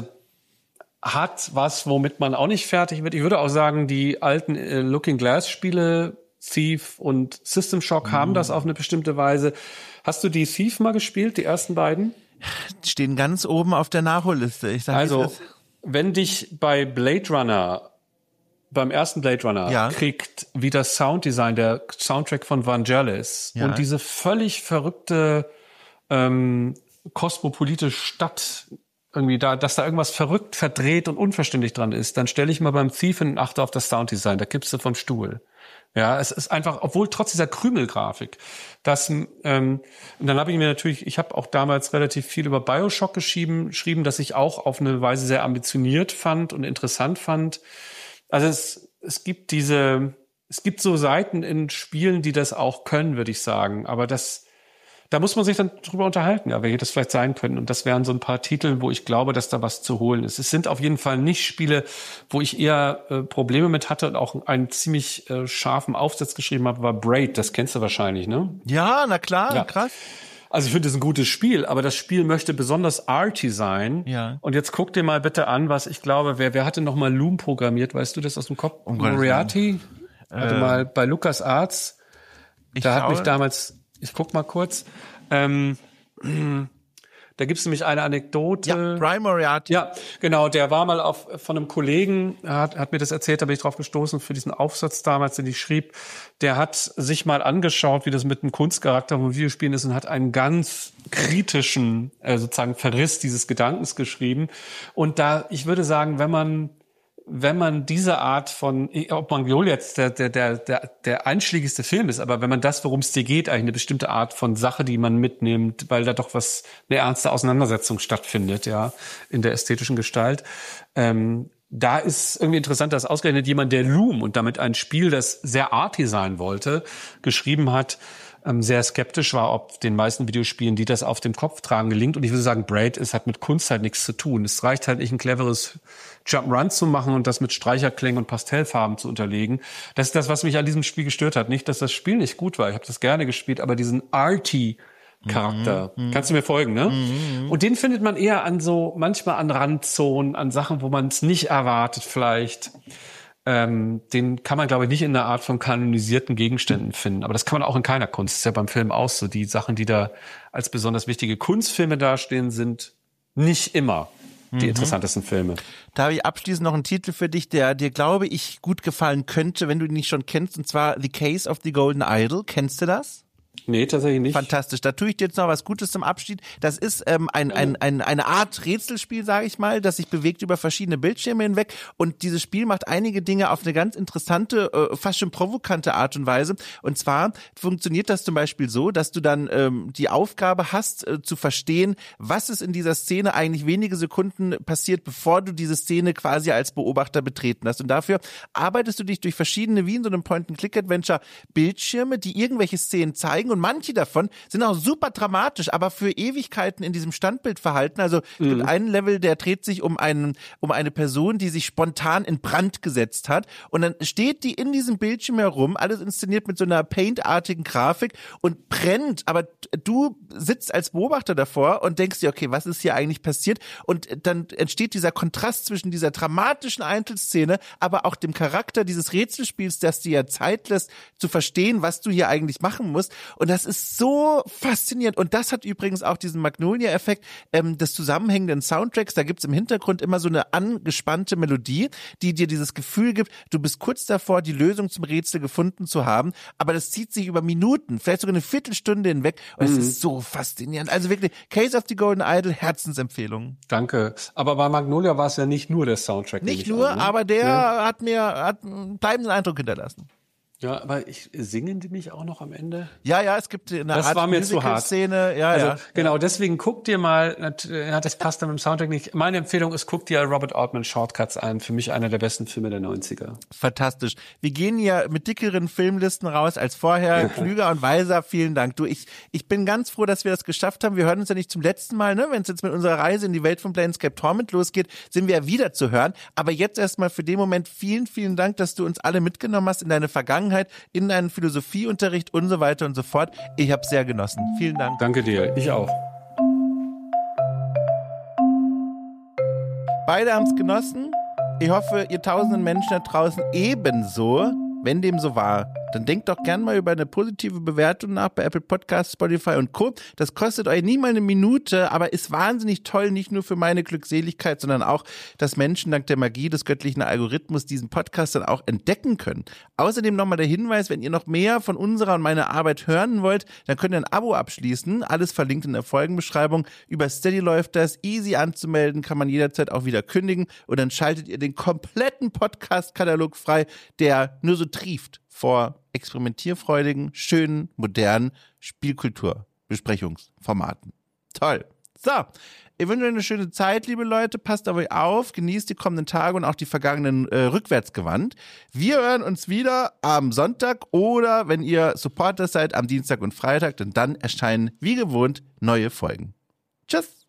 Speaker 2: hat was, womit man auch nicht fertig wird. Ich würde auch sagen, die alten äh, Looking Glass Spiele, Thief und System Shock, mhm. haben das auf eine bestimmte Weise. Hast du die Thief mal gespielt, die ersten beiden?
Speaker 1: Die stehen ganz oben auf der Nachholliste. Ich sag,
Speaker 2: also, wenn dich bei Blade Runner, beim ersten Blade Runner, ja. kriegt, wie das Sounddesign, der Soundtrack von Vangelis ja. und diese völlig verrückte ähm, kosmopolitische Stadt, irgendwie da, dass da irgendwas verrückt, verdreht und unverständlich dran ist, dann stelle ich mal beim Thief in achte auf das Sounddesign, da kippst du vom Stuhl. Ja, es ist einfach, obwohl trotz dieser Krümelgrafik, das, ähm, und dann habe ich mir natürlich, ich habe auch damals relativ viel über BioShock geschrieben, geschrieben, dass ich auch auf eine Weise sehr ambitioniert fand und interessant fand. Also es, es gibt diese, es gibt so Seiten in Spielen, die das auch können, würde ich sagen. Aber das, da muss man sich dann drüber unterhalten, ja, welche das vielleicht sein können. Und das wären so ein paar Titel, wo ich glaube, dass da was zu holen ist. Es sind auf jeden Fall nicht Spiele, wo ich eher äh, Probleme mit hatte und auch einen ziemlich äh, scharfen Aufsatz geschrieben habe, war Braid. Das kennst du wahrscheinlich, ne?
Speaker 1: Ja, na klar, ja. krass.
Speaker 2: Also ich finde, das ist ein gutes Spiel, aber das Spiel möchte besonders arty sein.
Speaker 1: Ja.
Speaker 2: Und jetzt guck dir mal bitte an, was ich glaube, wer, wer hatte noch mal Loom programmiert? Weißt du das aus dem Kopf?
Speaker 1: Um
Speaker 2: Moriarty?
Speaker 1: Äh,
Speaker 2: hatte mal bei LucasArts. Da hat mich damals, ich guck mal kurz, ähm, da gibt's nämlich eine Anekdote.
Speaker 1: Ja, Brian Moriarty.
Speaker 2: Ja, genau, der war mal auf von einem Kollegen, hat, hat mir das erzählt, da bin ich drauf gestoßen für diesen Aufsatz damals, den ich schrieb. Der hat sich mal angeschaut, wie das mit einem Kunstcharakter von Videospielen ist und hat einen ganz kritischen, äh, sozusagen Verriss dieses Gedankens geschrieben. Und da, ich würde sagen, wenn man wenn man diese Art von, ob Magnolia jetzt der, der, der, der, der einschlägigste Film ist, aber wenn man das, worum es dir geht, eigentlich eine bestimmte Art von Sache, die man mitnimmt, weil da doch was, eine ernste Auseinandersetzung stattfindet, ja, in der ästhetischen Gestalt, ähm, da ist irgendwie interessant, dass ausgerechnet jemand, der Loom und damit ein Spiel, das sehr arty sein wollte, geschrieben hat, ähm, sehr skeptisch war, ob den meisten Videospielen, die das auf dem Kopf tragen, gelingt. Und ich würde sagen, Braid ist hat mit Kunst halt nichts zu tun. Es reicht halt nicht, ein cleveres Jump'n'Run zu machen und das mit Streicherklängen und Pastellfarben zu unterlegen. Das ist das, was mich an diesem Spiel gestört hat. Nicht, dass das Spiel nicht gut war. Ich habe das gerne gespielt, aber diesen arty Charakter. Mhm. Kannst du mir folgen, ne? Mhm. Und den findet man eher an so, manchmal an Randzonen, an Sachen, wo man es nicht erwartet vielleicht. Ähm, den kann man, glaube ich, nicht in einer Art von kanonisierten Gegenständen finden. Aber das kann man auch in keiner Kunst. Das ist ja beim Film auch so. Die Sachen, die da als besonders wichtige Kunstfilme dastehen, sind nicht immer die interessantesten Filme.
Speaker 1: Da habe ich abschließend noch einen Titel für dich, der dir, glaube ich, gut gefallen könnte, wenn du ihn nicht schon kennst, und zwar The Case of the Golden Idol. Kennst du das?
Speaker 2: Nee, tatsächlich nicht.
Speaker 1: Fantastisch. Da tue ich dir jetzt noch was Gutes zum Abschied. Das ist ähm, ein, ein, ein, eine Art Rätselspiel, sage ich mal, das sich bewegt über verschiedene Bildschirme hinweg. Und dieses Spiel macht einige Dinge auf eine ganz interessante, äh, fast schon provokante Art und Weise. Und zwar funktioniert das zum Beispiel so, dass du dann ähm, die Aufgabe hast, äh, zu verstehen, was ist in dieser Szene eigentlich wenige Sekunden passiert, bevor du diese Szene quasi als Beobachter betreten hast. Und dafür arbeitest du dich durch verschiedene, wie in so einem Point-and-Click-Adventure, Bildschirme, die irgendwelche Szenen zeigen. Und manche davon sind auch super dramatisch, aber für Ewigkeiten in diesem Standbild verhalten. Also es gibt mhm. einen Level, der dreht sich um einen, um eine Person, die sich spontan in Brand gesetzt hat. Und dann steht die in diesem Bildschirm herum, alles inszeniert mit so einer Paint-artigen Grafik und brennt. Aber du sitzt als Beobachter davor und denkst dir, okay, was ist hier eigentlich passiert? Und dann entsteht dieser Kontrast zwischen dieser dramatischen Einzelszene, aber auch dem Charakter dieses Rätselspiels, das dir ja Zeit lässt, zu verstehen, was du hier eigentlich machen musst. Und das ist so faszinierend. Und das hat übrigens auch diesen Magnolia-Effekt ähm, des zusammenhängenden Soundtracks. Da gibt's im Hintergrund immer so eine angespannte Melodie, die dir dieses Gefühl gibt, du bist kurz davor, die Lösung zum Rätsel gefunden zu haben. Aber das zieht sich über Minuten, vielleicht sogar eine Viertelstunde hinweg. Und mhm. es ist so faszinierend. Also wirklich, Case of the Golden Idol, Herzensempfehlung.
Speaker 2: Danke. Aber bei Magnolia war es ja nicht nur der Soundtrack.
Speaker 1: Nicht nur, an, ne? aber der ja. hat mir hat einen bleibenden Eindruck hinterlassen.
Speaker 2: Ja, aber ich, singen die mich auch noch am Ende?
Speaker 1: Ja, ja, es gibt eine
Speaker 2: das
Speaker 1: Art
Speaker 2: war mir zu hart.
Speaker 1: Szene. Ja,
Speaker 2: also,
Speaker 1: ja.
Speaker 2: Genau, deswegen guck dir mal, ja, das passt dann mit dem Soundtrack nicht. Meine Empfehlung ist, guck dir Robert Altman Shortcuts an. Für mich einer der besten Filme der neunziger.
Speaker 1: Fantastisch. Wir gehen ja mit dickeren Filmlisten raus als vorher. Klüger und weiser, vielen Dank. Du, ich, ich bin ganz froh, dass wir das geschafft haben. Wir hören uns ja nicht zum letzten Mal, ne? Wenn es jetzt mit unserer Reise in die Welt von Planescape Torment losgeht, sind wir ja wieder zu hören. Aber jetzt erstmal für den Moment vielen, vielen Dank, dass du uns alle mitgenommen hast in deine Vergangenheit, in deinen Philosophieunterricht und so weiter und so fort. Ich habe sehr genossen. Vielen Dank.
Speaker 2: Danke dir. Ich auch.
Speaker 1: Beide haben es genossen. Ich hoffe, ihr tausenden Menschen da draußen ebenso. Wenn dem so war, dann denkt doch gern mal über eine positive Bewertung nach bei Apple Podcasts, Spotify und Co. Das kostet euch nie mal eine Minute, aber ist wahnsinnig toll, nicht nur für meine Glückseligkeit, sondern auch, dass Menschen dank der Magie des göttlichen Algorithmus diesen Podcast dann auch entdecken können. Außerdem nochmal der Hinweis, wenn ihr noch mehr von unserer und meiner Arbeit hören wollt, dann könnt ihr ein Abo abschließen. Alles verlinkt in der Folgenbeschreibung. Über Steady läuft das, easy anzumelden, kann man jederzeit auch wieder kündigen und dann schaltet ihr den kompletten Podcast-Katalog frei, der nur so trieft vor experimentierfreudigen, schönen, modernen Spielkulturbesprechungsformaten. Toll. So, ich wünsche euch eine schöne Zeit, liebe Leute. Passt auf euch auf, genießt die kommenden Tage und auch die vergangenen äh, rückwärtsgewandt. Wir hören uns wieder am Sonntag oder, wenn ihr Supporter seid, am Dienstag und Freitag, denn dann erscheinen wie gewohnt neue Folgen. Tschüss.